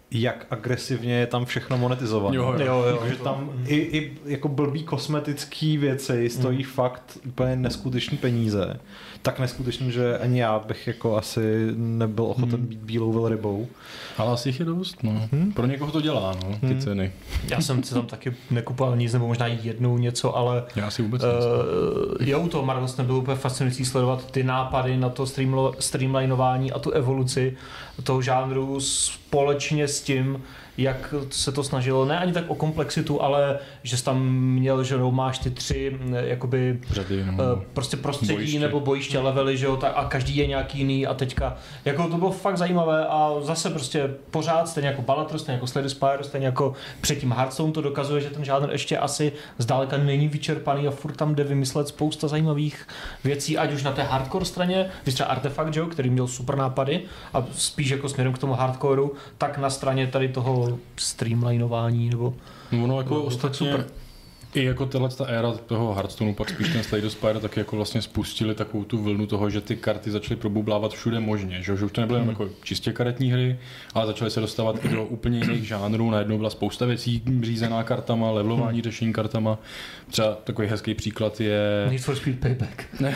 jak agresivně je tam všechno monetizované. Jo, jo, jo. Takže tam i, i jako blbý kosmetický věci stojí mm. fakt úplně neskutečný peníze. Tak neskutečný, že ani já bych jako asi nebyl ochoten mm. být bílou velrybou. Ale asi jich je dost, no. Hmm? Pro někoho to dělá, no, ty hmm. ceny. Já jsem si tam taky nekupoval nic, nebo možná jednou něco, ale já si vůbec uh, jo, u toho Marvel nebylo úplně fascinující sledovat ty nápady na to streamlo, streamlinování a tu evoluci toho žánru společně s tím, jak se to snažilo, ne ani tak o komplexitu, ale že jsi tam měl, že no, máš ty tři jakoby Řady, no. prostě prostředí bojiště. nebo bojiště levely, že jo, tak a každý je nějaký jiný a teďka, jako to bylo fakt zajímavé a zase prostě pořád stejně jako Balatro, stejně jako Slay Spire, stejně jako předtím Hearthstone to dokazuje, že ten žánr ještě asi zdaleka není vyčerpaný a furt tam jde vymyslet spousta zajímavých věcí, ať už na té hardcore straně, když třeba Artefact, že jo, který měl super nápady a spíš jako směrem k tomu hardcoreu, tak na straně tady toho streamlinování nebo... No, ono jako no, ostatně super. I jako tahle ta éra toho Hearthstoneu, pak spíš ten Slay the Spire, tak jako vlastně spustili takovou tu vlnu toho, že ty karty začaly probublávat všude možně, že, že už to nebyly hmm. jako čistě karetní hry, ale začaly se dostávat i do úplně jiných žánrů, najednou byla spousta věcí řízená kartama, levelování hmm. řešení kartama. Třeba takový hezký příklad je... Need for Speed Payback. Ne.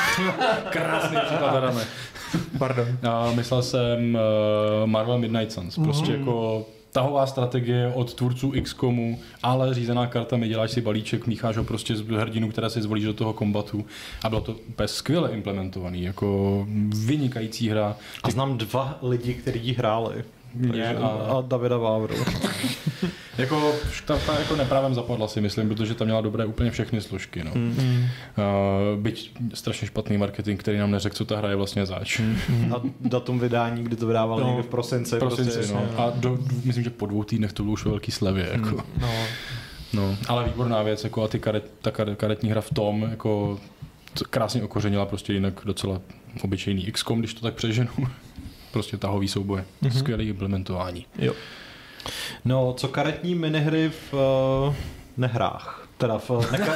Krásný příklad, teda ne. Pardon. A myslel jsem uh, Marvel Midnight Suns, prostě mm. jako tahová strategie od tvůrců X COMu, ale řízená kartami, děláš si balíček, mícháš ho prostě z hrdinu, která si zvolíš do toho kombatu a bylo to úplně skvěle implementovaný, jako vynikající hra. A znám dva lidi, kteří ji hráli. Mě a... a Davida Vávru. jako, ta, ta jako neprávem zapadla si myslím, protože tam měla dobré úplně všechny složky. No. Mm. Uh, byť strašně špatný marketing, který nám neřekl, co ta hra je vlastně zač. Mm. A datum vydání, kdy to vydával no, někde v prosinci. prosinci prostě, no. A do, myslím, že po dvou týdnech to bylo už ve velký slevě. Jako. Mm. No. No, ale výborná věc, jako a ty karet, ta karetní hra v tom, jako krásně okořenila prostě jinak docela obyčejný X COM, když to tak přeženu. Prostě tahový souboje. Mm-hmm. Skvělé implementování. Jo. No, co karetní minihry v uh, nehrách? Teda v neka,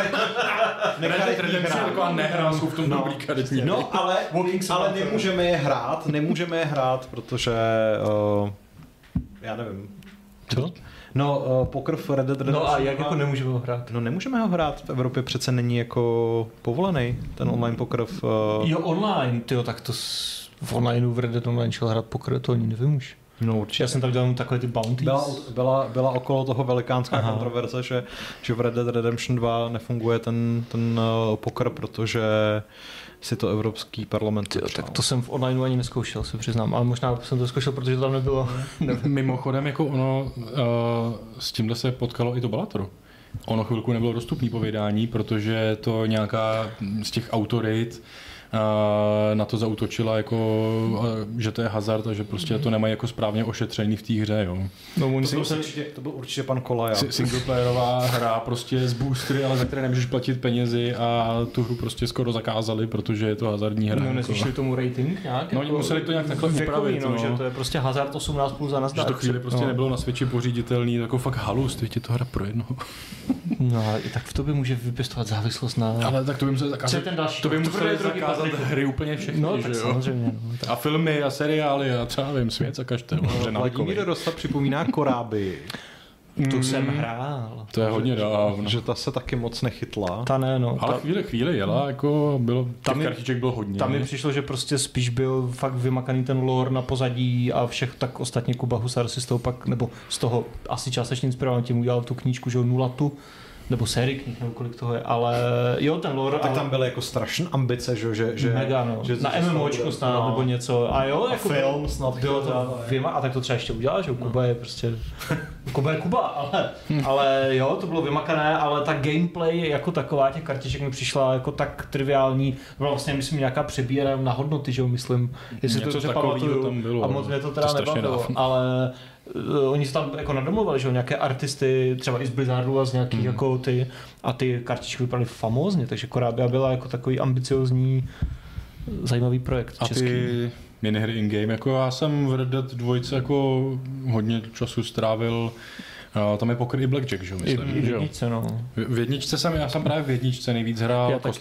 nekaretní hrách. Taková nehra, jsou v tom no, dobrý karetní. No, ale, ale nemůžeme je hrát, nemůžeme je hrát, protože uh, já nevím. Co? No, uh, poker v Red Dead Redemption. No a jak jako nemůžeme ho hrát? No nemůžeme ho hrát, v Evropě přece není jako povolený ten online poker v... Uh... Jo, online, tyjo, tak to s... v onlineu v Red Dead Online šel hrát poker, to ani nevím už. No určitě. Já jsem tam dělal takové ty bounties. Byla, byla, byla okolo toho velikánská Aha. kontroverze, že, že v Red Dead Redemption dva nefunguje ten, ten uh, poker, protože si to Evropský parlament Tyjo, tak to jsem v onlineu ani neskoušel, se přiznám, ale možná jsem to zkoušel, protože to tam nebylo. Mimochodem, jako ono, uh, s tímhle se potkalo i to Balatro. Ono chvilku nebylo dostupný po vydání, protože to nějaká z těch autorit na to zaútočila, jako, že to je hazard a že prostě to nemají jako správně ošetření v té hře. Jo. No, to, byl určitě, to byl určitě pan Kolaja. Singleplayerová hra prostě z boostery, ale za které nemůžeš platit penězi a tu hru prostě skoro zakázali, protože je to hazardní hra. No, nezvyšili tomu rating nějak? No, oni museli to nějak takhle upravit. No, no. Že to je prostě hazard osmnáct plus za nazdar. Že to chvíli prostě no. nebylo na Switchi poříditelný, jako fakt halus, teď je to hra pro jednoho. No, ale i tak v tobě může vypěstovat závislost na... Ale tak to by museli zakázat. To by museli zakázat hry úplně všechny, no, že tak jo? samozřejmě. No, tak. A filmy a seriály a třeba nevím, svět zakažte. No, Vladimír Rosta připomíná Koráby. Tu mm. jsem hrál. To je hodně dávno. Že ta se taky moc nechytla. Ta ne, no. Ale ta... chvíli, chvíli jela, jako bylo, těch kartiček bylo hodně. Tam mi přišlo, že prostě spíš byl fakt vymakaný ten lore na pozadí a všech, tak ostatně Kuba Husar si z toho pak, nebo z toho asi částečně inspirovaný tím udělal tu knížku, že Nulatu, nebo sérii knih, nebo kolik toho je, ale jo, ten lore... Tak ale... tam byly jako strašné ambice, že... že, že Mega, no. Že na MMOčko snad, no. nebo něco. A jo, a jako film snad. Bylo to vyma, a tak to třeba ještě udělal, že Kuba je prostě... Kuba je Kuba, ale, ale jo, to bylo vymakané, ale ta gameplay jako taková těch kartiček mi přišla jako tak triviální. Vlastně myslím nějaká přebíra na hodnoty, že jo, myslím. Jestli něco to dobře pamatuju. Bylo, a moc mě to teda to nebavilo, ale... Uh, oni se tam jako nadomluvali, že jo, nějaké artisty, třeba i z Blizzardu a z nějakých mm. jako ty, a ty kartičky vypadaly famózně, takže Korábia byla jako takový ambiciozní, zajímavý projekt a český. A ty minihry in-game, jako já jsem v Red Dead dva jako hodně času strávil. No, tam je poker i blackjack, že myslím. I v jedničce, no. V jedničce jsem, já jsem právě v jedničce nejvíc hrál já kostky. Taky.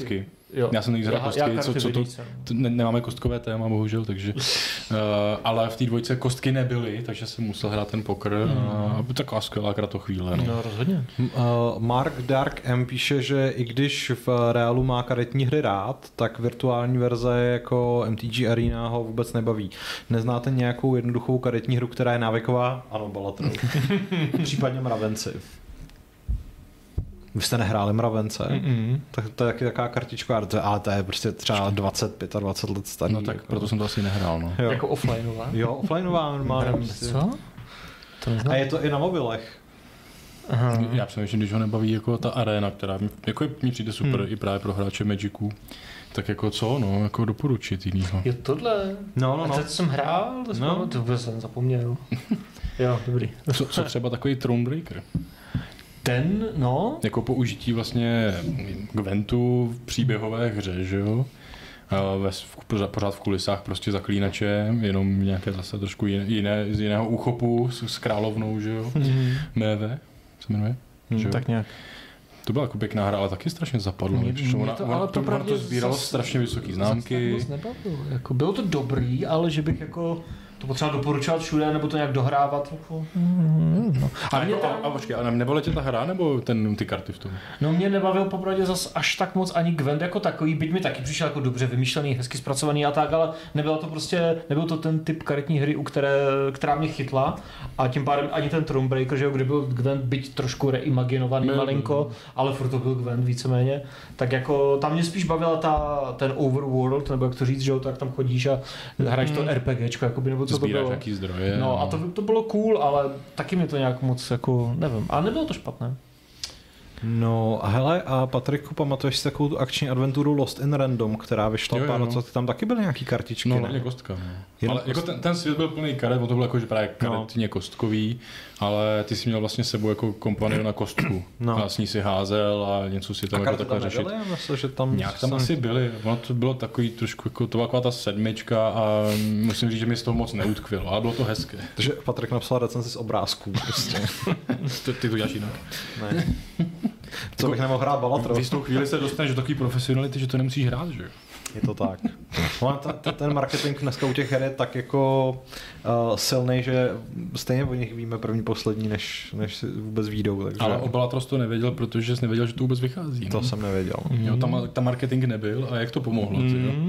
Jo. Já jsem nejvíc hrál kostky, co, co to, to ne, nemáme kostkové téma, bohužel, takže, uh, ale v té dvojce kostky nebyly, takže jsem musel hrát ten poker mm. a taková skvělá kratochvíle. No, no rozhodně. Uh, Mark Dark M píše, že i když v reálu má karetní hry rád, tak virtuální verze jako M T G Arena ho vůbec nebaví. Neznáte nějakou jednoduchou karetní hru, která je návyková? Ano, Balatron. Případně Mravenci. Vy jste nehráli Mravence, mm-hmm. tak to je taky taková kartička, ale to je prostě třeba dvacet, dvacet pět let starý. No tak jako. Proto jsem to asi nehrál, no. Jo. Jako offlineová? Jo, offlineová normálně. Prostě. Co? To a je to i na mobilech. Aha. Já přemýšlím, když ho nebaví jako ta arena, která jako je, mi přijde super hmm. i právě pro hráče Magicu, tak jako co, no, jako doporučit jinýho. Jo, tohle. No, no, no. A to jsem hrál, to, jsem, no. to vůbec jsem zapomněl. Jo, dobrý. Co, co třeba takový Thronebreaker? Ten, no. Jako použití vlastně Gwentu v příběhové hře, že jo? Ve, v, pořád v kulisách prostě zaklínače, jenom nějaké zase trošku jiné, z jiného úchopu s, s královnou, že jo? Mm-hmm. Méve se jmenuje? Mm, tak nějak. To byla jako pěkná hra, ale taky strašně zapadlo. Mě, mě ona, to, ona, ale to, ona to sbíralo zas, strašně vysoké známky. Jako, bylo to dobrý, ale že bych jako to potřeba doporučovat všude, nebo to nějak dohrávat. Jako, no. A, a, tam... a, a počkej, a nebavila tě ta hra, nebo ten, ty karty v tom? No mě nebavil popravdě zas až tak moc ani Gwent jako takový, byť mi taky přišel jako dobře vymyšlený, hezky zpracovaný a tak, ale nebylo to prostě, nebyl to ten typ karetní hry, u které, která mě chytla a tím pádem ani ten Thronebreaker, že jo, kde byl Gwent byť trošku reimaginovaný no, malinko, no. ale furt to byl Gwent víceméně, tak jako tam mě spíš bavila ta, ten overworld, nebo jak to říct, že jo, tak tam chodíš a hraješ to RPGčko, jakoby, nebo co to bylo. Nějaký zdroje. No, no a to, to bylo cool, ale taky mi to nějak moc jako, nevím, a nebylo to špatné. No a hele, a Patriku, pamatuješ si takovou tu akční adventuru Lost in Random, která vyšla pár let, no. Tam taky byly nějaký kartičky, no, ne? No, hlavně kostka. No. Ale jako ten, ten svět byl plný karet, on to bylo jako, že právě karetně no. kostkový, ale ty jsi měl vlastně s sebou jako kompaniu na kostku. No. A s ní si házel a něco si tam a jako takhle řešit. Nebyly? Myslím, že tam nějak tam jsem... asi byly. Ono to bylo takový trošku, jako, to byla taková ta sedmička a musím říct, že mi z toho moc neutkvělo, ale bylo to hezké. Takže Patrik napsal recenzi z obrázků. Prostě. Ty to děláš jinak? Ne. Co bych nemohl hrát Balatron. Vy z toho chvíli se dostaneš do takový profesionality, že to nemusíš hrát, že jo? Je to tak. No, ta, ten marketing dneska u těch her je tak jako uh, silný, že stejně o nich víme první, poslední, než, než si vůbec výjdou. Takže... Ale o Balatros to nevěděl, protože jsi nevěděl, že to vůbec vychází. To ne? jsem nevěděl. Mm. Jo, tam, tam marketing nebyl a jak to pomohlo? Mm. Ty, jo?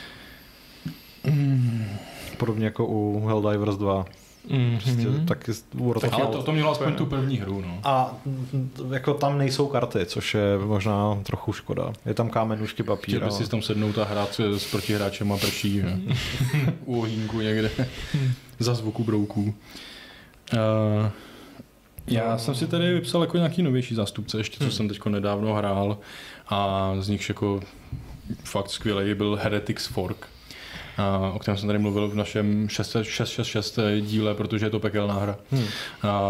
Mm. Podobně jako u Helldivers dva. Mm-hmm. Prostě taky tak, ale to, to mělo aspoň tu první hru, no. A jako tam nejsou karty, což je možná trochu škoda. Je tam kámen, nůžky, papír. Chtěl bys si tam sednout a hrát s protihráčem a prší u ohýnku někde za zvuku brouků. Uh, já no. jsem si tady vypsal jako nějaký novější zástupce, ještě co hmm. jsem teďko nedávno hrál a z nich jako fakt skvělý byl Heretics Fork. Uh, o kterém jsem tady mluvil v našem šest šest šest šest díle, protože je to pekelná hra. Hmm. Uh,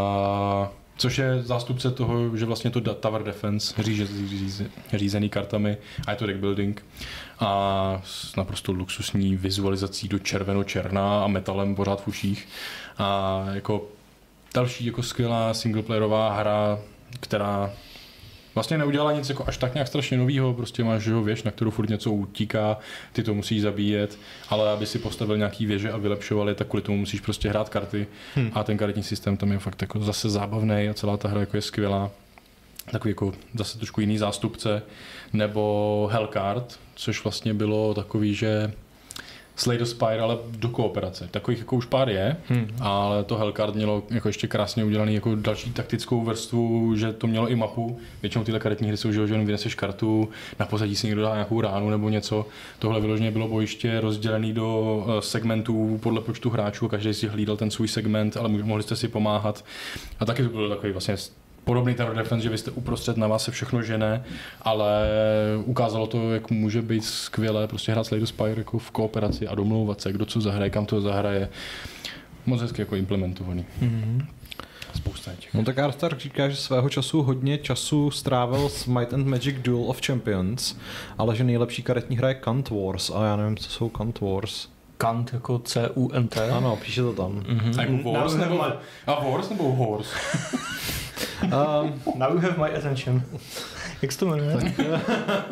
což je zástupce toho, že vlastně to Tower Defense říze, říze, řízený kartami a je to deck building a s naprosto luxusní vizualizací do červeno-černá a metalem pořád v uších. A jako další jako skvělá singleplayerová hra, která vlastně neudělala nic jako až tak nějak strašně novýho, prostě máš jeho věž, na kterou furt něco utíká, ty to musíš zabíjet, ale aby si postavil nějaký věže a vylepšoval je, tak kvůli tomu musíš prostě hrát karty hmm. a ten karetní systém tam je fakt jako zase zábavný a celá ta hra jako je skvělá. Takový jako zase trošku jiný zástupce, nebo Hellcard, což vlastně bylo takový, že Slay the Spire, ale do kooperace. Takových jako už pár je, hmm. ale to Hellcard mělo jako ještě krásně udělaný jako další taktickou vrstvu, že to mělo i mapu. Většinou tyhle karetní hry jsou, že jenom vyneseš kartu, na pozadí si někdo dá nějakou ránu nebo něco. Tohle vyloženě bylo bojiště rozdělené do segmentů podle počtu hráčů a každý si hlídal ten svůj segment, ale mohli jste si pomáhat. A taky to bylo takový vlastně podobný Tower Defense, že vy jste uprostřed, na vás se všechno žene, ale ukázalo to, jak může být skvělé prostě hrát Slay the Spire jako v kooperaci a domlouvat se, kdo co zahraje, kam to zahraje. Moc hezky jako implementovaný. Mm-hmm. Spousta těch. No tak Arstark říká, že svého času hodně času strávil s Might and Magic Duel of Champions, ale že nejlepší karetní hra je Cant Wars a já nevím, co jsou Cant Wars. Kant jako C U N T. Ano, píše to tam. Mm-hmm. A jako Wars no, nebo, a Wars nebo Horse? Um, now you have my attention. Jak se to jmenuje?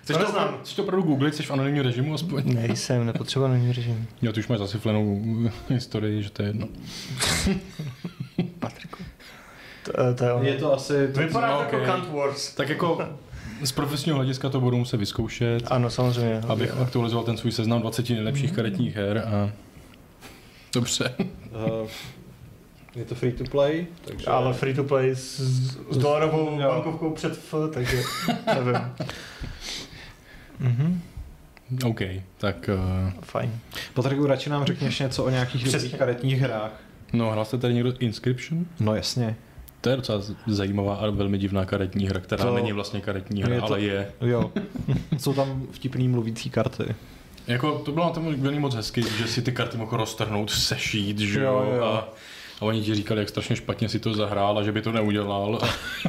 Chceš to, opravdu, chceš to opravdu googlit, jsi v anonymním režimu aspoň? Nejsem, nepotřebuji anonymní režim. Jo, ty už máš zasiflenou historii, že to je jedno. Patriku. To, to je, ono. Je to asi... To vypadá no, jako okay. Kant Wars. Tak jako z profesního hlediska to budu muset vyzkoušet. Ano, samozřejmě. Abych je. aktualizoval ten svůj seznam dvaceti nejlepších karetních her a... Dobře. Uh, je to free to play, takže... Ale free to play s, s dolarovou bankovkou před F, takže nevím. Mhm. OK, tak... Uh... Fajn. Patriku, radši nám řekněš něco o nějakých dobrých karetních hrách. No, hrál jste tady někdo Inscription? No jasně. To je docela zajímavá a velmi divná karetní hra, která to... není vlastně karetní hra, je to... ale je. Jo. Jsou tam vtipný mluvící karty. Jako, to bylo na tom velmi moc hezky, že si ty karty mohl roztrhnout, sešít, že jo, jo, jo. A, a oni ti říkali, jak strašně špatně si to zahrál a že by to neudělal.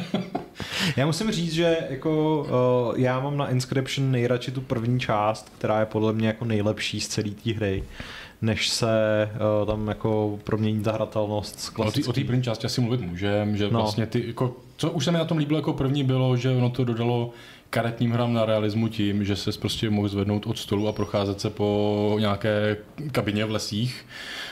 Já musím říct, že jako uh, já mám na Inscription nejradši tu první část, která je podle mě jako nejlepší z celé té hry, než se uh, tam jako promění ta hratelnost z klasický. O té první části asi mluvit můžem, že no. vlastně ty, jako, co už se mi na tom líbilo jako první bylo, že ono to dodalo karetním hrám na realismu tím, že se prostě mohl zvednout od stolu a procházet se po nějaké kabině v lesích.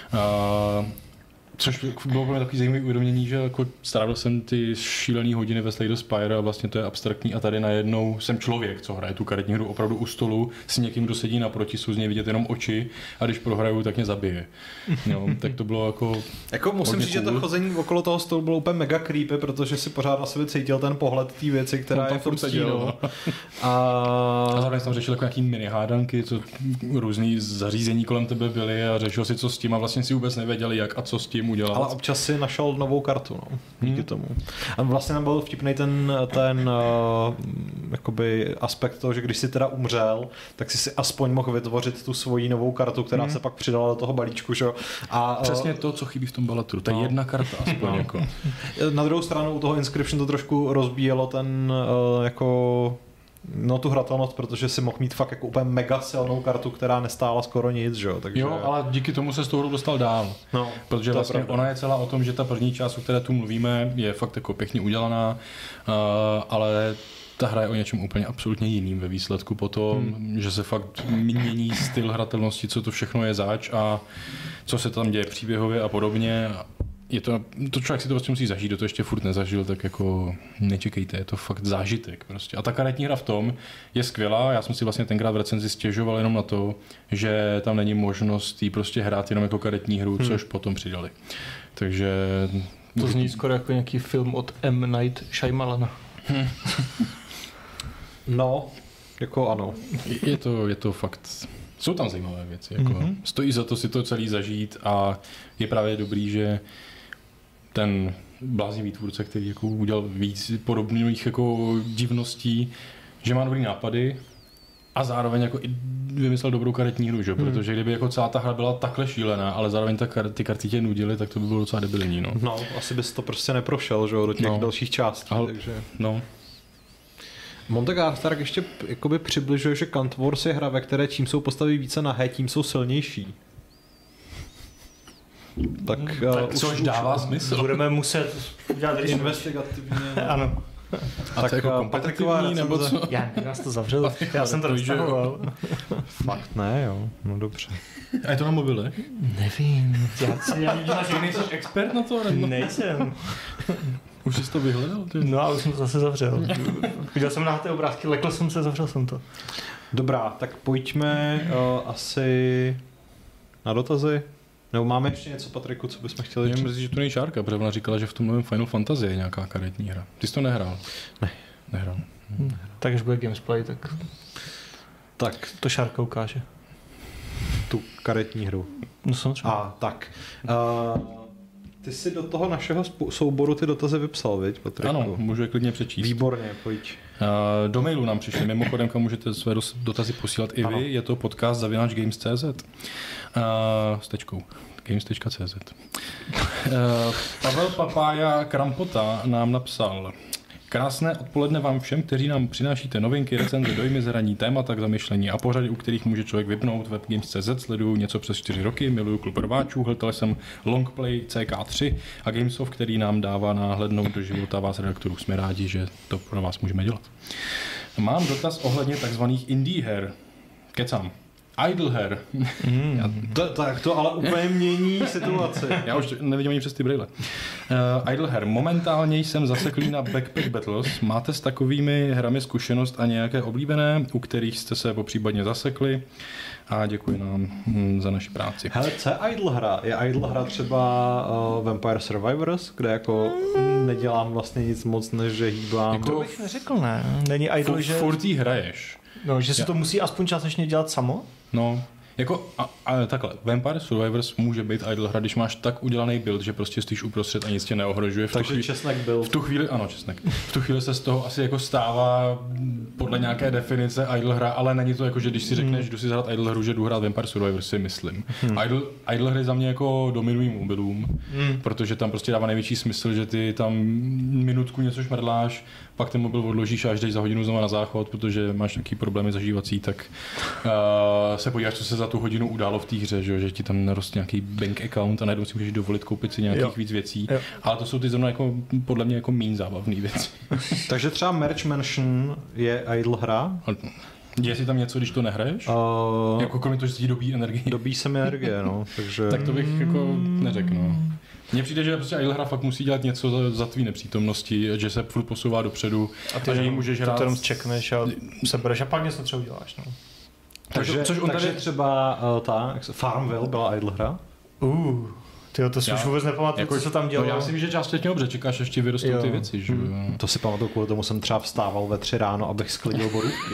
Uh, Což bylo pro mě takový zajímavý uvědomění, že jako strávil jsem ty šílený hodiny ve Slay the Spire a vlastně to je abstraktní a tady najednou jsem člověk, co hraje tu karetní hru opravdu u stolu s někým, kdo sedí naproti, jsou z něj vidět jenom oči a když prohraju, tak mě zabije. Jo, tak to bylo jako... Jako musím říct, cool. Že to chození okolo toho stolu bylo úplně mega creepy, protože si pořád na sebe cítil ten pohled té věci, která je furt stínou. A... a zároveň jsem řešil jako nějaký mini hádanky, co různý zařízení kolem tebe byly a řešil si, co s tím a vlastně si vůbec nevěděli, jak a co s tím udělat. Ale občas si našel novou kartu, no, díky hmm. tomu. A vlastně nám byl vtipnej ten, ten uh, jakoby aspekt toho, že když si teda umřel, tak si si aspoň mohl vytvořit tu svoji novou kartu, která hmm. se pak přidala do toho balíčku, že? A přesně to, co chybí v tom Balatru, ta no. jedna karta aspoň no. jako. Na druhou stranu u toho Inscription to trošku rozbíjelo ten uh, jako no tu hratelnost, protože si mohl mít fakt jako úplně mega silnou kartu, která nestála skoro nic, že jo. Takže... Jo, ale díky tomu se s tou hrou dostal dál. No, protože vlastně je ona je celá o tom, že ta první část, o které tu mluvíme, je fakt jako pěkně udělaná, uh, ale ta hra je o něčem úplně absolutně jiným ve výsledku potom, hmm. že se fakt mění styl hratelnosti, co to všechno je zač a co se tam děje příběhově a podobně. Je to, to člověk si to vlastně musí zažít, kdo to ještě furt nezažil, tak jako nečekejte, je to fakt zážitek prostě. A ta karetní hra v tom je skvělá, já jsem si vlastně tenkrát v recenzi stěžoval jenom na to, že tam není možnost jí prostě hrát jenom jako karetní hru, hmm. což potom přidali. Takže... To zní skoro jako nějaký film od M. Night Shyamalana. Hmm. No, jako ano. Je to, je to fakt... Jsou tam zajímavé věci, jako mm-hmm. stojí za to si to celý zažít a je právě dobrý, že ten bláznivý tvůrce, který jako udělal víc podobných jako divností, že má dobrý nápady a zároveň jako i vymyslel dobrou karetní hru, že? Mm. Protože kdyby jako celá ta hra byla takhle šílená, ale zároveň ta kar- ty karty tě nudily, tak to by bylo docela debilní, no. No, asi bys to prostě neprošel, že do těch no. dalších částí, ale, takže... No. Monte Stark ještě jakoby přibližuje, že Kant Wars je hra, ve které čím jsou postavy více nahé, tím jsou silnější. Tak, hmm, uh, tak už, což už, dává už, smysl. Budeme muset udělat investigativně. Ano. A tak to jako kompetitivní, nebo co? Já nás to zavřel, já jsem to roztahoval. Fakt ne, jo, no dobře. A je to na mobile? Nevím. Já si já vidím, že nejsi expert na to? Nebo? Nejsem. Už jsi to vyhledal? Ty? No a už jsem to zase zavřel. Viděl jsem na ty obrázky, lekl jsem se, zavřel jsem to. Dobrá, tak pojďme uh, asi na dotazy. Nebo máme ještě něco, Patriku, co bychom chtěli říct? Mě mrzí, že tu není Šárka, protože ona říkala, že v tom novém Final Fantasy je nějaká karetní hra. Ty jsi to nehrál? Ne. Nehrál. Hmm. Tak až bude Gamesplay, tak, tak to Šárka ukáže. Tu karetní hru. No samozřejmě. A tak. Uh, ty jsi do toho našeho souboru ty dotazy vypsal, viď, Patriku? Ano, můžu je klidně přečíst. Výborně, pojď. Uh, do mailu nám přišli, mimochodem, kam můžete své dotazy posílat i vy, ano. Je to podcast zavináč games tečka cé zet. Uh, s tečkou. games tečka cé zet. Uh, Pavel Papája Krampota nám napsal: Krásné odpoledne vám všem, kteří nám přinášíte novinky, recenze, dojmy, zraní, témata k zamyšlení a pořady, u kterých může člověk vypnout. Web games tečka cé zet sleduju něco přes čtyři roky, miluju klub rváčů, hltal jsem Longplay C K tři a Gamesoft, který nám dává náhlednout do života vás redaktorů. Jsme rádi, že to pro vás můžeme dělat. Mám dotaz ohledně takzvaných indie her. Kecam. Idle her. Mm. Já, to, tak to ale úplně mění situaci. Já už nevidím ani přes ty brýle. Uh, Idle her. Momentálně jsem zaseklý na Backpack Battles. Máte s takovými hrami zkušenost a nějaké oblíbené, u kterých jste se popřípadně zasekli? A děkuji nám hm, za naši práci. Hele, co je idle hra? Je idle hra třeba uh, Vampire Survivors, kde jako nedělám vlastně nic moc, než že hýbám. Jako, to bych neřekl, ne. Není idle, že... Furt jí hraješ. No, že se Já. to musí aspoň částečně dělat samo? No, jako, a, a takhle, Vampire Survivors může být idle hra, když máš tak udělaný build, že prostě stojíš uprostřed a nic tě neohrožuje. V Takže chvíli, česnek byl. V tu chvíli, ano, česnek. V tu chvíli se z toho asi jako stává podle nějaké definice idle hra, ale není to jako, že když si řekneš, hmm. jdu si zahrát idle hru, že jdu hrát Vampire Survivors, si myslím. Hmm. Idle, idle hry za mě jako dominují mobilům, hmm. protože tam prostě dává největší smysl, že ty tam minutku něco šmrdláš, pak ten mobil odložíš a až jdeš za hodinu znovu na záchod, protože máš nějaký problémy zažívací, tak uh, se podíváš, co se za tu hodinu událo v té hře, že, že ti tam naroste nějaký bank account a najednou si můžeš dovolit koupit si nějakých jo. víc věcí. Jo. Ale to jsou ty zrovna jako, podle mě jako méně zábavné věci. Takže třeba Merch Mansion je idle hra? Děje si tam něco, když to nehraješ? Uh, jako kromě toho, že ti dobí energii. Dobí se mi energie, no. Takže... tak to bych jako neřekl, no. Mně přijde, že prostě idle hra fakt musí dělat něco za, za tvý nepřítomnosti, že se furt posouvá dopředu a ty a že ji můžeš hrát. Ty to jenom čekneš a sebereš a pak něco třeba uděláš, no. Takže, což on takže tady... třeba uh, ta Farmville byla idle hra? Uh, tyjo, to si už vůbec nepamatuju, jako, co se tam dělalo. No, já si myslím, že částečně dobře, čekáš, ještě vyrostou jo. ty věci, že hmm. To si pamatuju, kvůli tomu jsem třeba vstával ve tři ráno, abych sklidil borůvky.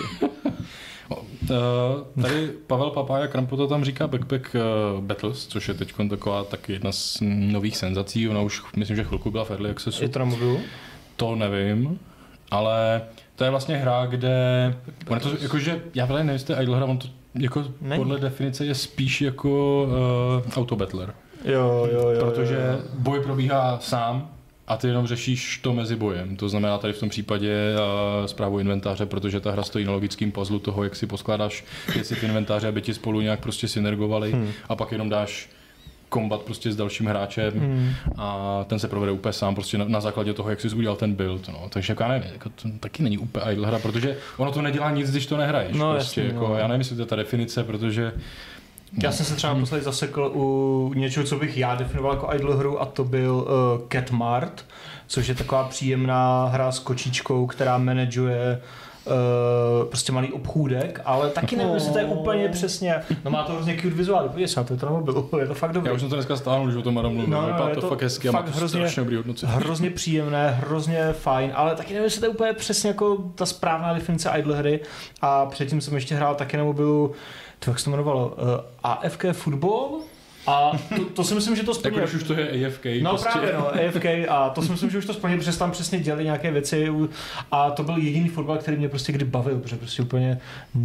Uh, tady Pavel Papája Krampota tam říká Backpack uh, Battles, což je teď taková tak jedna z nových senzací. Ona už, myslím, že chvilku byla v Early Accessu. Je to na mobilu? To nevím, ale to je vlastně hra, kde... On to, jakože, já právě nevím, jestli idle hra, on to jako podle definice je spíš jako uh, autobattler. Jo, jo, jo. Protože jo, jo. boj probíhá sám, a ty jenom řešíš to mezi bojem. To znamená tady v tom případě uh, správu inventáře, protože ta hra stojí na logickém puzzlu toho, jak si poskládáš věci v inventáři, aby ti spolu nějak prostě synergovali hmm. a pak jenom dáš kombat prostě s dalším hráčem hmm. a ten se provede úplně sám prostě na, na základě toho, jak jsi udělal ten build. No. Takže já nevím, jako to taky není úplně idle hra, protože ono to nedělá nic, když to nehraješ. No, prostě, jasný, jako, no. Já nevím, jestli to je ta definice, protože já jsem se třeba posledně zasekl u něčeho, co bych já definoval jako idle hru, a to byl uh, Cat Mart, což je taková příjemná hra s kočičkou, která manažuje uh, prostě malý obchůdek, ale taky nevím, jestli to je úplně přesně, no má to hrozně cute vizuál, podívej se na to, je to na mobilu, je to fakt dobré. Já už jsem to dneska stáhnul, když o tom mluvím, no, no, vypadá je to, to fakt hezky fakt a má to hrozně, strašně dobrý hodnocení. Hrozně příjemné, hrozně fajn, ale taky nevím, jestli to je úplně přesně jako ta správná definice idle hry, a předtím jsem ještě hrál taky na mobilu, to jak se to jmenovalo, uh, A F K Football? A to, to si myslím, že to splně. Jako už to je A F K. No prostě. právě, no, A F K, a to si myslím, že už to splně, protože tam přesně dělali nějaké věci a to byl jediný fotbal, který mě prostě kdy bavil, protože prostě úplně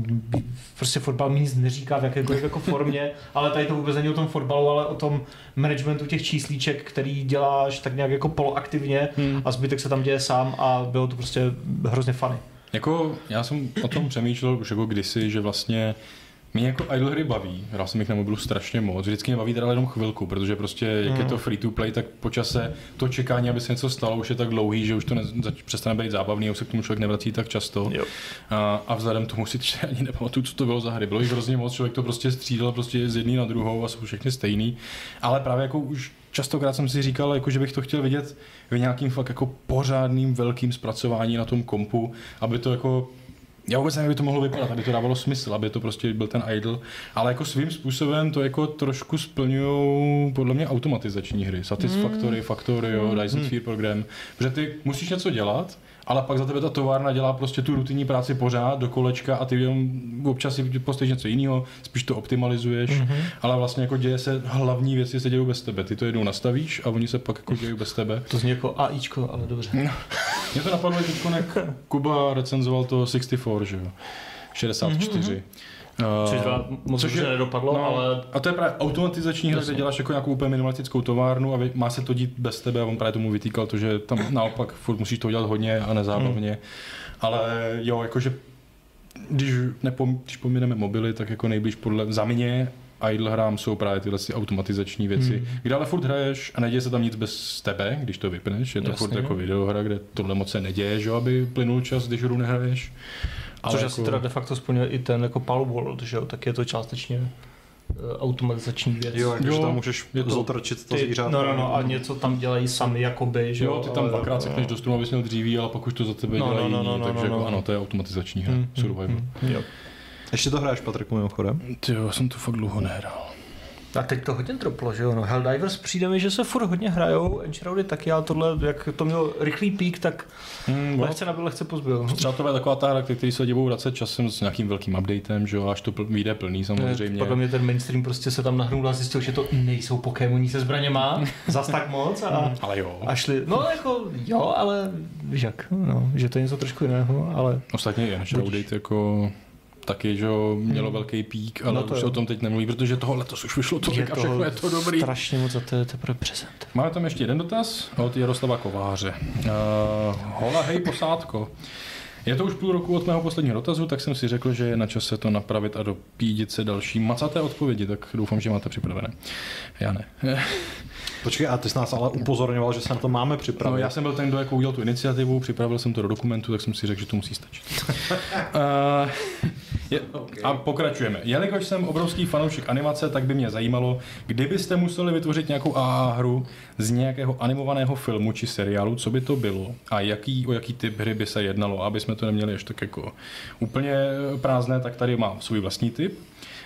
prostě fotbal mi nic neříká v jakékoliv jako formě, ale tady to vůbec není o tom fotbalu, ale o tom managementu těch číslíček, který děláš tak nějak jako poloaktivně hmm. a zbytek se tam děje sám a bylo to prostě hrozně funny. Jako, já jsem o tom přemýšlel už jako kdysi, že vlastně mě jako idle hry baví, hrál jsem jich na mobilu strašně moc, vždycky mě baví teda jenom chvilku, protože prostě jak mm. je to free to play, tak po čase to čekání, aby se něco stalo, už je tak dlouhý, že už to ne, přestane být zábavný a už se k tomu člověk nevrací tak často. A, a vzhledem tomu si ani nepamatuju, co to bylo za hry, bylo jich hrozně moc, člověk to prostě střídal prostě z jedné na druhou a jsou všechny stejný, ale právě jako už častokrát jsem si říkal, jako, že bych to chtěl vidět v nějakým fakt jako pořádným velkým zpracování na tom kompu, aby to jako já vůbec nevím, aby to mohlo vypadat, aby to dávalo smysl, aby to prostě byl ten idle, ale jako svým způsobem to jako trošku splňují podle mě automatizační hry, Satisfactory, mm. Factorio, mm. Dyson Sphere program, protože ty musíš něco dělat, ale pak za tebe ta továrna dělá prostě tu rutinní práci pořád do kolečka a ty jenom občas si postavíš něco jiného, spíš to optimalizuješ, mm-hmm. ale vlastně jako děje se, hlavní věci se dějou bez tebe. Ty to jednou nastavíš a oni se pak jako dějí bez tebe. To zní jako AIčko, ale dobře. No. Mě to napadlo, že jak Kuba recenzoval to šedesát čtyři, že jo? šedesát čtyři. Mm-hmm. Což dva moc což je, nedopadlo, no, ale... A to je právě automatizační hra, kde děláš jako nějakou úplně minimalistickou továrnu a má se to dít bez tebe a on právě tomu vytýkal to, že tam naopak furt musíš to dělat hodně a nezábavně. Hmm. Ale jo, jakože když, nepom, když pomineme mobily, tak jako nejblíž podle za mě idle hrám jsou právě tyhle automatizační věci, hmm. kde ale furt hraješ a neděje se tam nic bez tebe, když to vypneš. Je to Jasně. furt jako videohra, kde tohle moc se neděje, že aby plynul čas, když hru nehraješ. Ale což jako... asi teda de facto splňuje i ten jako Palworld, že jo, tak je to částečně automatizační věc. Jo, jakože tam můžeš zotročit to zvířat. No, no, no, a něco tam dělají sami, jakoby, že jo. Ty tam dvakrát sekneš do stromu, abys měl dříví, ale pak už to za tebe no, dělají no, no, jiní, no, takže no, jako no. ano, to je automatizační hra, hmm, survival. Hmm, jo. Ještě to hraješ, Patriku, mimochodem? Ty jo, jsem to fakt dlouho nehrál. A teď to hodně droplo, že jo, no. Helldivers přijde mi, že se furt hodně hrajou, Enshrouded taky, ale tohle, jak to měl rychlý pík, tak hmm, lehce nabil, lehce pozbyl. Třeba to je taková ta hra, který se lidi budou vracet časem s nějakým velkým updatem, že jo, až to vyjde plný samozřejmě. Podle mě ten mainstream prostě se tam nahnul a zjistil, že to nejsou Pokémoní se zbraněma, zas tak moc a, ale jo. A šli, no jako jo, ale víš jak, no, že to je něco trošku jiného, ale... Ostatně Enshrouded jako... taky, že mělo hmm. velký pík, ale no už se o tom teď nemluví, protože toho letos už vyšlo tolik a všechno je to dobrý. Strašně moc za to je teprve prezent. Máme tam ještě jeden dotaz od Jaroslava Kováře. Uh, hola, hej, posádko. Je to už půl roku od mého posledního dotazu, tak jsem si řekl, že je na čase to napravit a dopídit se další macaté odpovědi, tak doufám, že máte připravené. Já ne. Počkej, a ty jsi nás ale upozorňoval, že se na to máme připravit. No, já jsem byl ten, kdo jako udělal tu iniciativu, připravil jsem to do dokumentu, tak jsem si řekl, že to musí stačit. uh, je, okay. A pokračujeme. Jelikož jsem obrovský fanoušek animace, tak by mě zajímalo, kdybyste museli vytvořit nějakou á á hru z nějakého animovaného filmu či seriálu, co by to bylo a jaký, o jaký typ hry by se jednalo, aby jsme to neměli ještě tak jako úplně prázdné, tak tady mám svůj vlastní typ.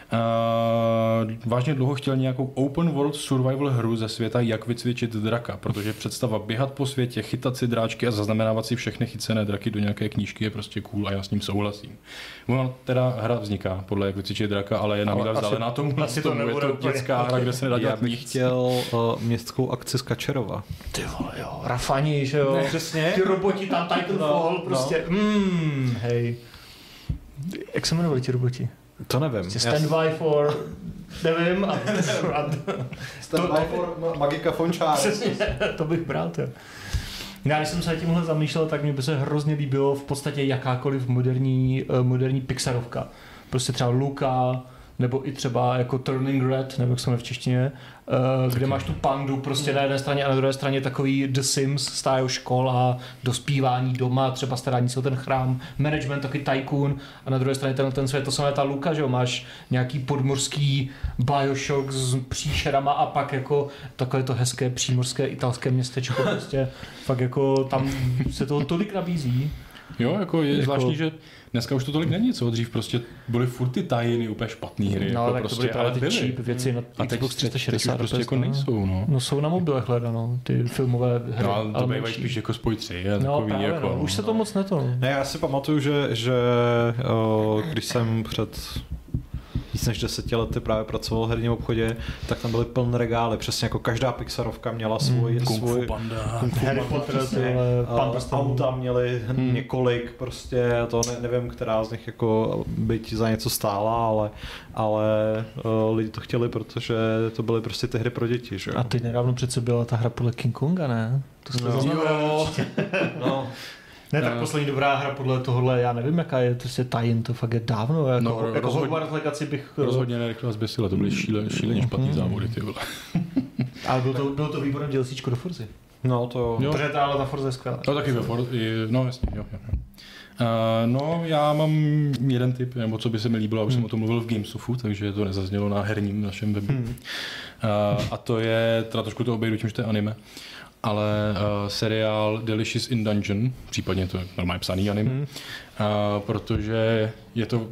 Uh, vážně dlouho chtěl nějakou open world survival hru ze světa, jak vycvičit draka, protože představa běhat po světě, chytat si dráčky a zaznamenávat si všechny chycené draky do nějaké knížky je prostě cool a já s ním souhlasím. Ona teda hra vzniká podle jak vycvičit draka, ale je navíc vzdálená tomu, asi to tomu je to dětská hra, kde se nedá dělat nic. Já bych chtěl uh, městskou akci z Kačerova. Ty vole, jo, Rafani, že jo. Ne, přesně. Ty roboti tam, Titanfall, no, prostě, no. mm, hej. Jak se jmenovali ti roboti? To nevím. Stand by for, nevím. A stand by for Magika von Charles. Přesně, to bych bral. To. Já když jsem se tímhle zamýšlel, tak mi by se hrozně líbilo v podstatě jakákoliv moderní, moderní Pixarovka. Prostě třeba Luka, nebo i třeba jako Turning Red, nebo jak se jmenuje v češtině, uh, kde máš tu pandu prostě na jedné straně a na druhé straně takový The Sims, stále škola, dospívání doma, třeba starání se o ten chrám, management, taky tycoon a na druhé straně ten, ten svět, to samé ta Luka, že jo, máš nějaký podmořský Bioshock s příšerama a pak jako takové to hezké přímořské italské městečko, prostě fakt jako tam se toho tolik nabízí. Jo, jako je jako... zvláštní, že dneska už to tolik není, co dřív prostě byly furt ty tajiny, úplně špatný hry. No, jako tak prostě, to byly právě ty byly. cheap věci na a Xbox tři sta šedesát. teď už prostě jako nejsou, no. No jsou na mobilech hledáno, ty filmové hry. No, ale to bývají spíš jako Spoj tři. No, takový právě, jako, no. Už se to moc neto. Ne, já si pamatuju, že, že o, když jsem před víc než deseti lety právě pracoval v herním obchodě, tak tam byly plné regály. Přesně jako každá Pixarovka měla svůj... Mm, Kung svůj Fu Panda. Kung Fu Harry Potter, auta měli hmm. několik prostě, to ne, nevím, která z nich jako byť za něco stála, ale, ale uh, lidi to chtěli, protože to byly prostě ty hry pro děti, že? A teď nedávno přece byla ta hra podle King Konga, ne? To jste no. zaznamenali. No. Ne, tak poslední dobrá hra podle tohohle, já nevím, jaká je, to je Tajin, to fakt je dávno, jako, no, jako rozhodně, Hogwarts Legacy bych... Rozhodně nerychle zběsila, to byly šíleně, šíleně špatný mm. závody, ty vole. Ale bylo to, bylo to výborné DLCčko do Forzy. No to... Jo. Protože ta, ale ta Forza je skvělá. No taky ve Forza, no jasně, jo, jo. Uh, no, já mám jeden tip, nebo co by se mi líbilo, abych hmm. jsem o tom mluvil v Gamesofu, takže to nezaznělo na herním našem webu. Hmm. Uh, a to je, teda trošku to obejdu tím, že to je anime, ale uh, seriál Delicious in Dungeon, případně to je normálně psaný anime, hmm. uh, protože je to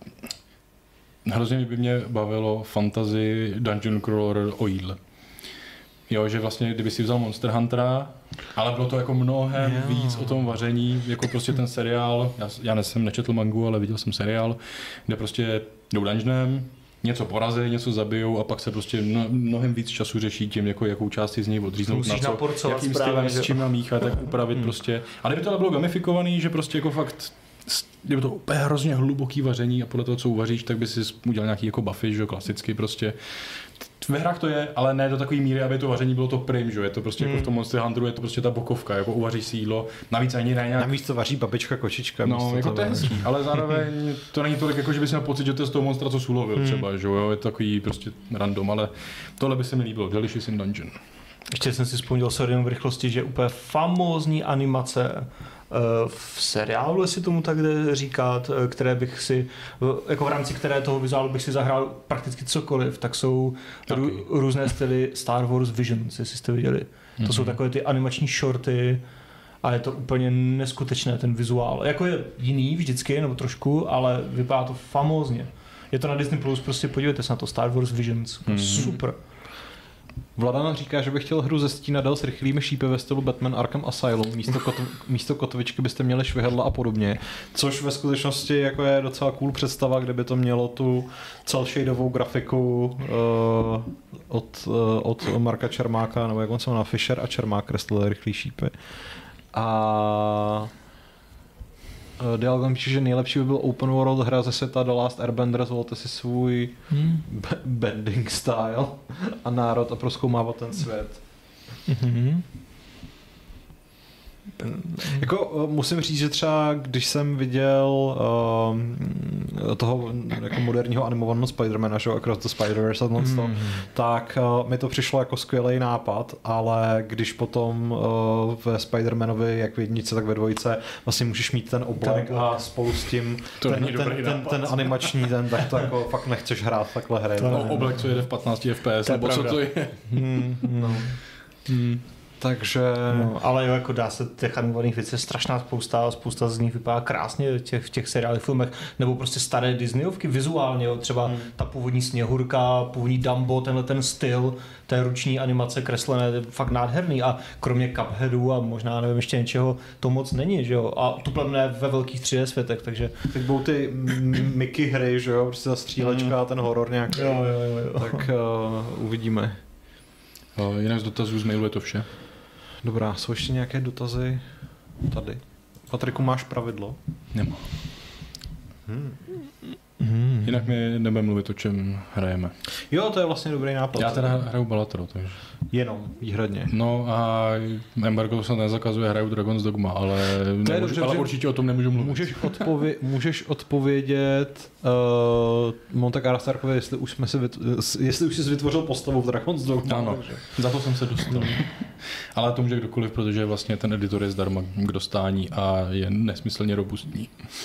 hrozně by mě bavilo fantasy dungeon crawler o jídle. Jo, že vlastně, kdyby si vzal Monster Huntera, ale bylo to jako mnohem jo. víc o tom vaření, jako prostě ten seriál, já, já nesem nečetl mangu, ale viděl jsem seriál, kde prostě jdou dungeonem, něco porazí, něco zabijou a pak se prostě mnohem víc času řeší tím, jako jakou část si z něj odříznout, na co, jakým stylem, s čím namíchat, tak upravit hmm. prostě. A kdyby to bylo gamifikovaný, že prostě jako fakt, kdyby to úplně hrozně hluboký vaření a podle toho, co uvaříš, tak by si udělal nějaký jako buffy, že klasicky prostě. Ve hrách to je, ale ne do takové míry, aby to vaření bylo to prim, že je to prostě hmm. jako v tom Monster Hunteru, je to prostě ta bokovka, jako uvaříš si jídlo, navíc ani ne nějak... Navíc to vaří babička, kočička. No, jako to je hezký, ale zároveň to není tolik, jako že bys měl pocit, že to je z toho monstra, co sulovil hmm. třeba, že jo, je to takový prostě random, ale tohle by se mi líbilo, Delicious in Dungeon. Ještě jsem si vzpomněl, sorry, v rychlosti, že úplně famózní animace v seriálu, jestli tomu tak jde říkat, které bych si, jako v rámci které toho vizuálu bych si zahrál prakticky cokoliv, tak jsou rů, různé styly Star Wars Visions, jestli jste viděli. To mm-hmm. jsou takové ty animační shorty a je to úplně neskutečné ten vizuál. Jako je jiný vždycky, nebo trošku, ale vypadá to famózně. Je to na Disney Plus, prostě podívejte se na to, Star Wars Visions. Mm-hmm. Super. Vladan říká, že by chtěl hru ze stínadel s rychlými šípy ve stylu Batman Arkham Asylum. Místo, kotv, místo kotvičky byste měli švihadla a podobně. Což ve skutečnosti jako je docela cool představa, kde by to mělo tu cel-shadovou grafiku uh, od, uh, od Marka Čermáka, nebo jak on se jmenuje, Fisher a Čermák kreslili rychlý šípy. A Dialogam píše, že nejlepší by byl open world hra ze světa The Last Airbender, zvolte si svůj hmm. b- bending style a národ a prozkoumávat ten svět. Mm-hmm. Jako musím říct, že třeba když jsem viděl uh, toho jako moderního animovaného Spidermana, že Across the Spider-Verse, mm. tak uh, mi to přišlo jako skvělý nápad, ale když potom uh, ve Spider-Manovi, jak v jedničce, tak ve dvojce, vlastně můžeš mít ten oblek a spolu s tím ten, ten, ten, ten, ten animační ten, tak to jako fakt nechceš hrát takhle hry. No, oblek, co jede v patnáct F P S, nebo co to je. Hmm, no. hmm. Takže... No, ale jo, jako dá se těch animovaných věcí strašná spousta, spousta z nich vypadá krásně v těch, v těch seriálech, filmech, nebo prostě staré Disneyovky vizuálně, jo, třeba hmm. ta původní Sněhurka, původní Dumbo, tenhle ten styl té ruční animace kreslené, je fakt nádherný a kromě Cupheadu a možná nevím ještě něčeho, to moc není, že jo, a tuplemné ve velkých tři dé světech, takže... Teď budou ty Mickey hry, že jo, prostě ta střílečka a ten horor nějak, jo, jo, jo, jo. tak uh, uvidíme. O, jinak z dotazů z mailu je to vše. Dobrá, jsou ještě nějaké dotazy tady. Patriku, máš pravidlo? Nemám. Hmm. Hmm. Jinak my nebudeme mluvit, o čem hrajeme. Jo, to je vlastně dobrý nápad. Já teda hraju Balatro, takže... Jenom, výhradně. No a embargo se nezakazuje, hraju Dragon's Dogma, ale, nemůžu, dobře, ale určitě o tom nemůžu mluvit. Můžeš, odpově- můžeš odpovědět uh, Monte Carlo, jestli už jsme si vyt- jestli už jsi vytvořil postavu v Dragon's Dogma. Ano, takže. Za to jsem se dostal. Ale to může kdokoliv, protože vlastně ten editor je zdarma k dostání a je nesmyslně robustní.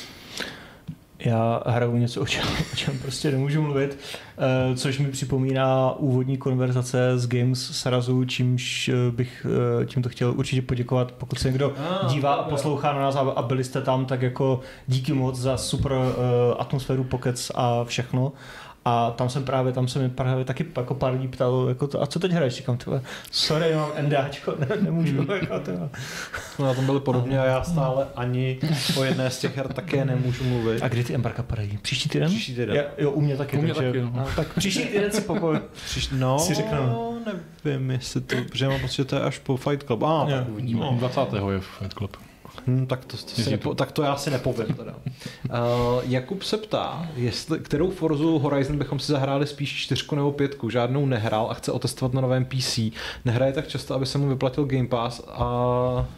Já hraju něco, o čem, o čem prostě nemůžu mluvit, což mi připomíná úvodní konverzace z Games Sarazu, čímž bych tímto chtěl určitě poděkovat, pokud se někdo ah, dívá a poslouchá na nás a byli jste tam, tak jako díky moc za super atmosféru, pokec a všechno. A tam jsem právě, tam se mi právě taky jako pár lidí ptal, jako to, a co teď hraješ? Říkám, tyhle, sorry, mám NDáčko, ne, nemůžu. Hmm. Jako, no, tam byly podobně a já stále ani o jedné z těch her také nemůžu mluvit. A kdy ty embarka padají? Příští týden? Příští týden. Já, jo, u mě taky. U mě takže, taky, no. No, tak příští týden si pokoj. Příští, no, si řeknu. nevím, jestli to, protože mám pocit, že to je až po Fight Club. Ah, tak uvidíme. No, dvacátého je Fight Club. Hmm, tak, to, to nepo, tak to já si nepovím teda. Uh, Jakub se ptá, jestli, kterou Forzu Horizon bychom si zahráli spíš čtyřku nebo pětku. Žádnou nehrál a chce otestovat na novém P C. Nehraje tak často, aby se mu vyplatil Game Pass a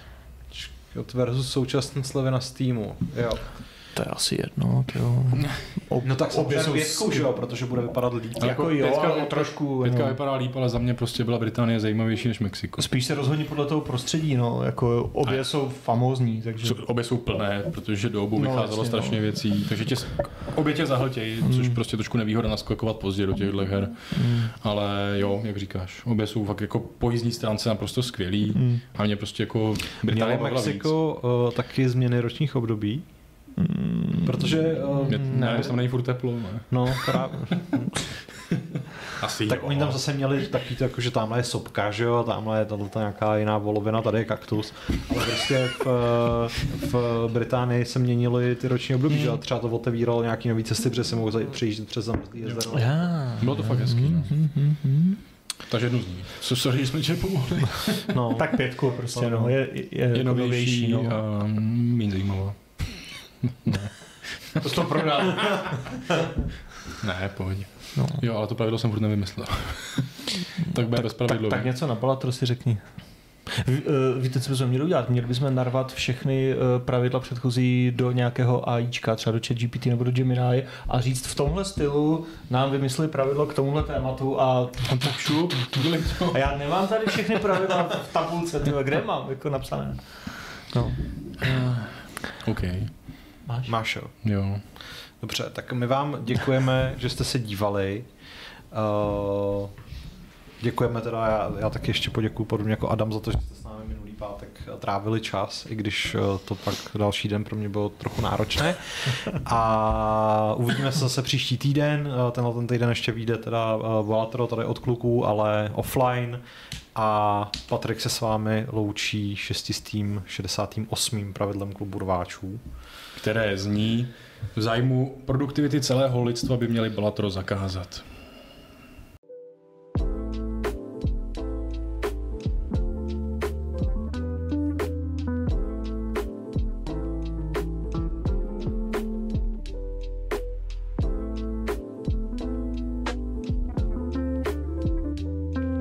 versus současné slevy na Steamu. Jo. To je asi jedno, jo. Ob, no tak obě jsou pětku, že jo, protože bude vypadat líp. Ale jako jo, pětka, ale trošku... Pětka no. vypadá líp, ale za mě prostě byla Británie zajímavější než Mexiko. Spíš se rozhodně podle toho prostředí, no, jako obě a jsou famózní, takže... Obě jsou plné, protože do obou vycházelo no, strašně no. věcí, takže tě, obě tě zahltějí, mm. což prostě trošku nevýhoda naskakovat pozdě do těchto her. Mm. Ale jo, jak říkáš, obě jsou fakt jako po jízdní stránce naprosto skvělý mm. a mě prostě jako Británie bavila víc. Mexiko uh, taky změny ročních období? Mm, Protože... Uh, ne, ne, tam není furt teplo, ne? No, právě. Asi tak jo. oni tam zase měli taky to, jako, že tamhle je sopka, že jo, tamhle je tato nějaká jiná volovina, tady je kaktus. Ale prostě v, v Británii se měnily ty roční období, mm. že třeba to otevíralo nějaký nový cesty, protože se mohou přejít přes zamrzlý jezero. Yeah. Bylo to fakt hezký, no. Mm-hmm. Takže jednu z ní. Co sorry, jsme tě pomohli. No. Tak pětku prostě, no. Je, je, je novější no. a méně zajímavá. Ne. To to prodá. Ne, pohodě. No. Jo, ale to pravidlo jsem furt nevymyslel. Tak bude bez pravidlo. Tak, tak něco na Balatro si řekni. Ví, uh, víte, co bychom měli udělat? Měli bychom narvat všechny uh, pravidla předchozí do nějakého AIčka, třeba do ChatGPT nebo do Gemini a říct v tomhle stylu nám vymysleli pravidlo k tomuhle tématu a a já nemám tady všechny pravidla v tabulce, tyhle, kde mám jako napsané. No. Uh, OK. Máš? Máš jo. Jo. Dobře, tak my vám děkujeme, že jste se dívali. Uh, děkujeme teda, já, já taky ještě poděkuju podobně jako Adam za to, že jste s námi minulý pátek trávili čas, i když to pak další den pro mě bylo trochu náročné. A uvidíme se zase příští týden. Tenhle ten týden ještě vyjde teda Volatero tady od kluků, ale offline. A Patrik se s vámi loučí šestistým šedesátým osmým pravidlem klubu rváčů. Které zní: v zájmu produktivity celého lidstva by měli Volatero zakázat.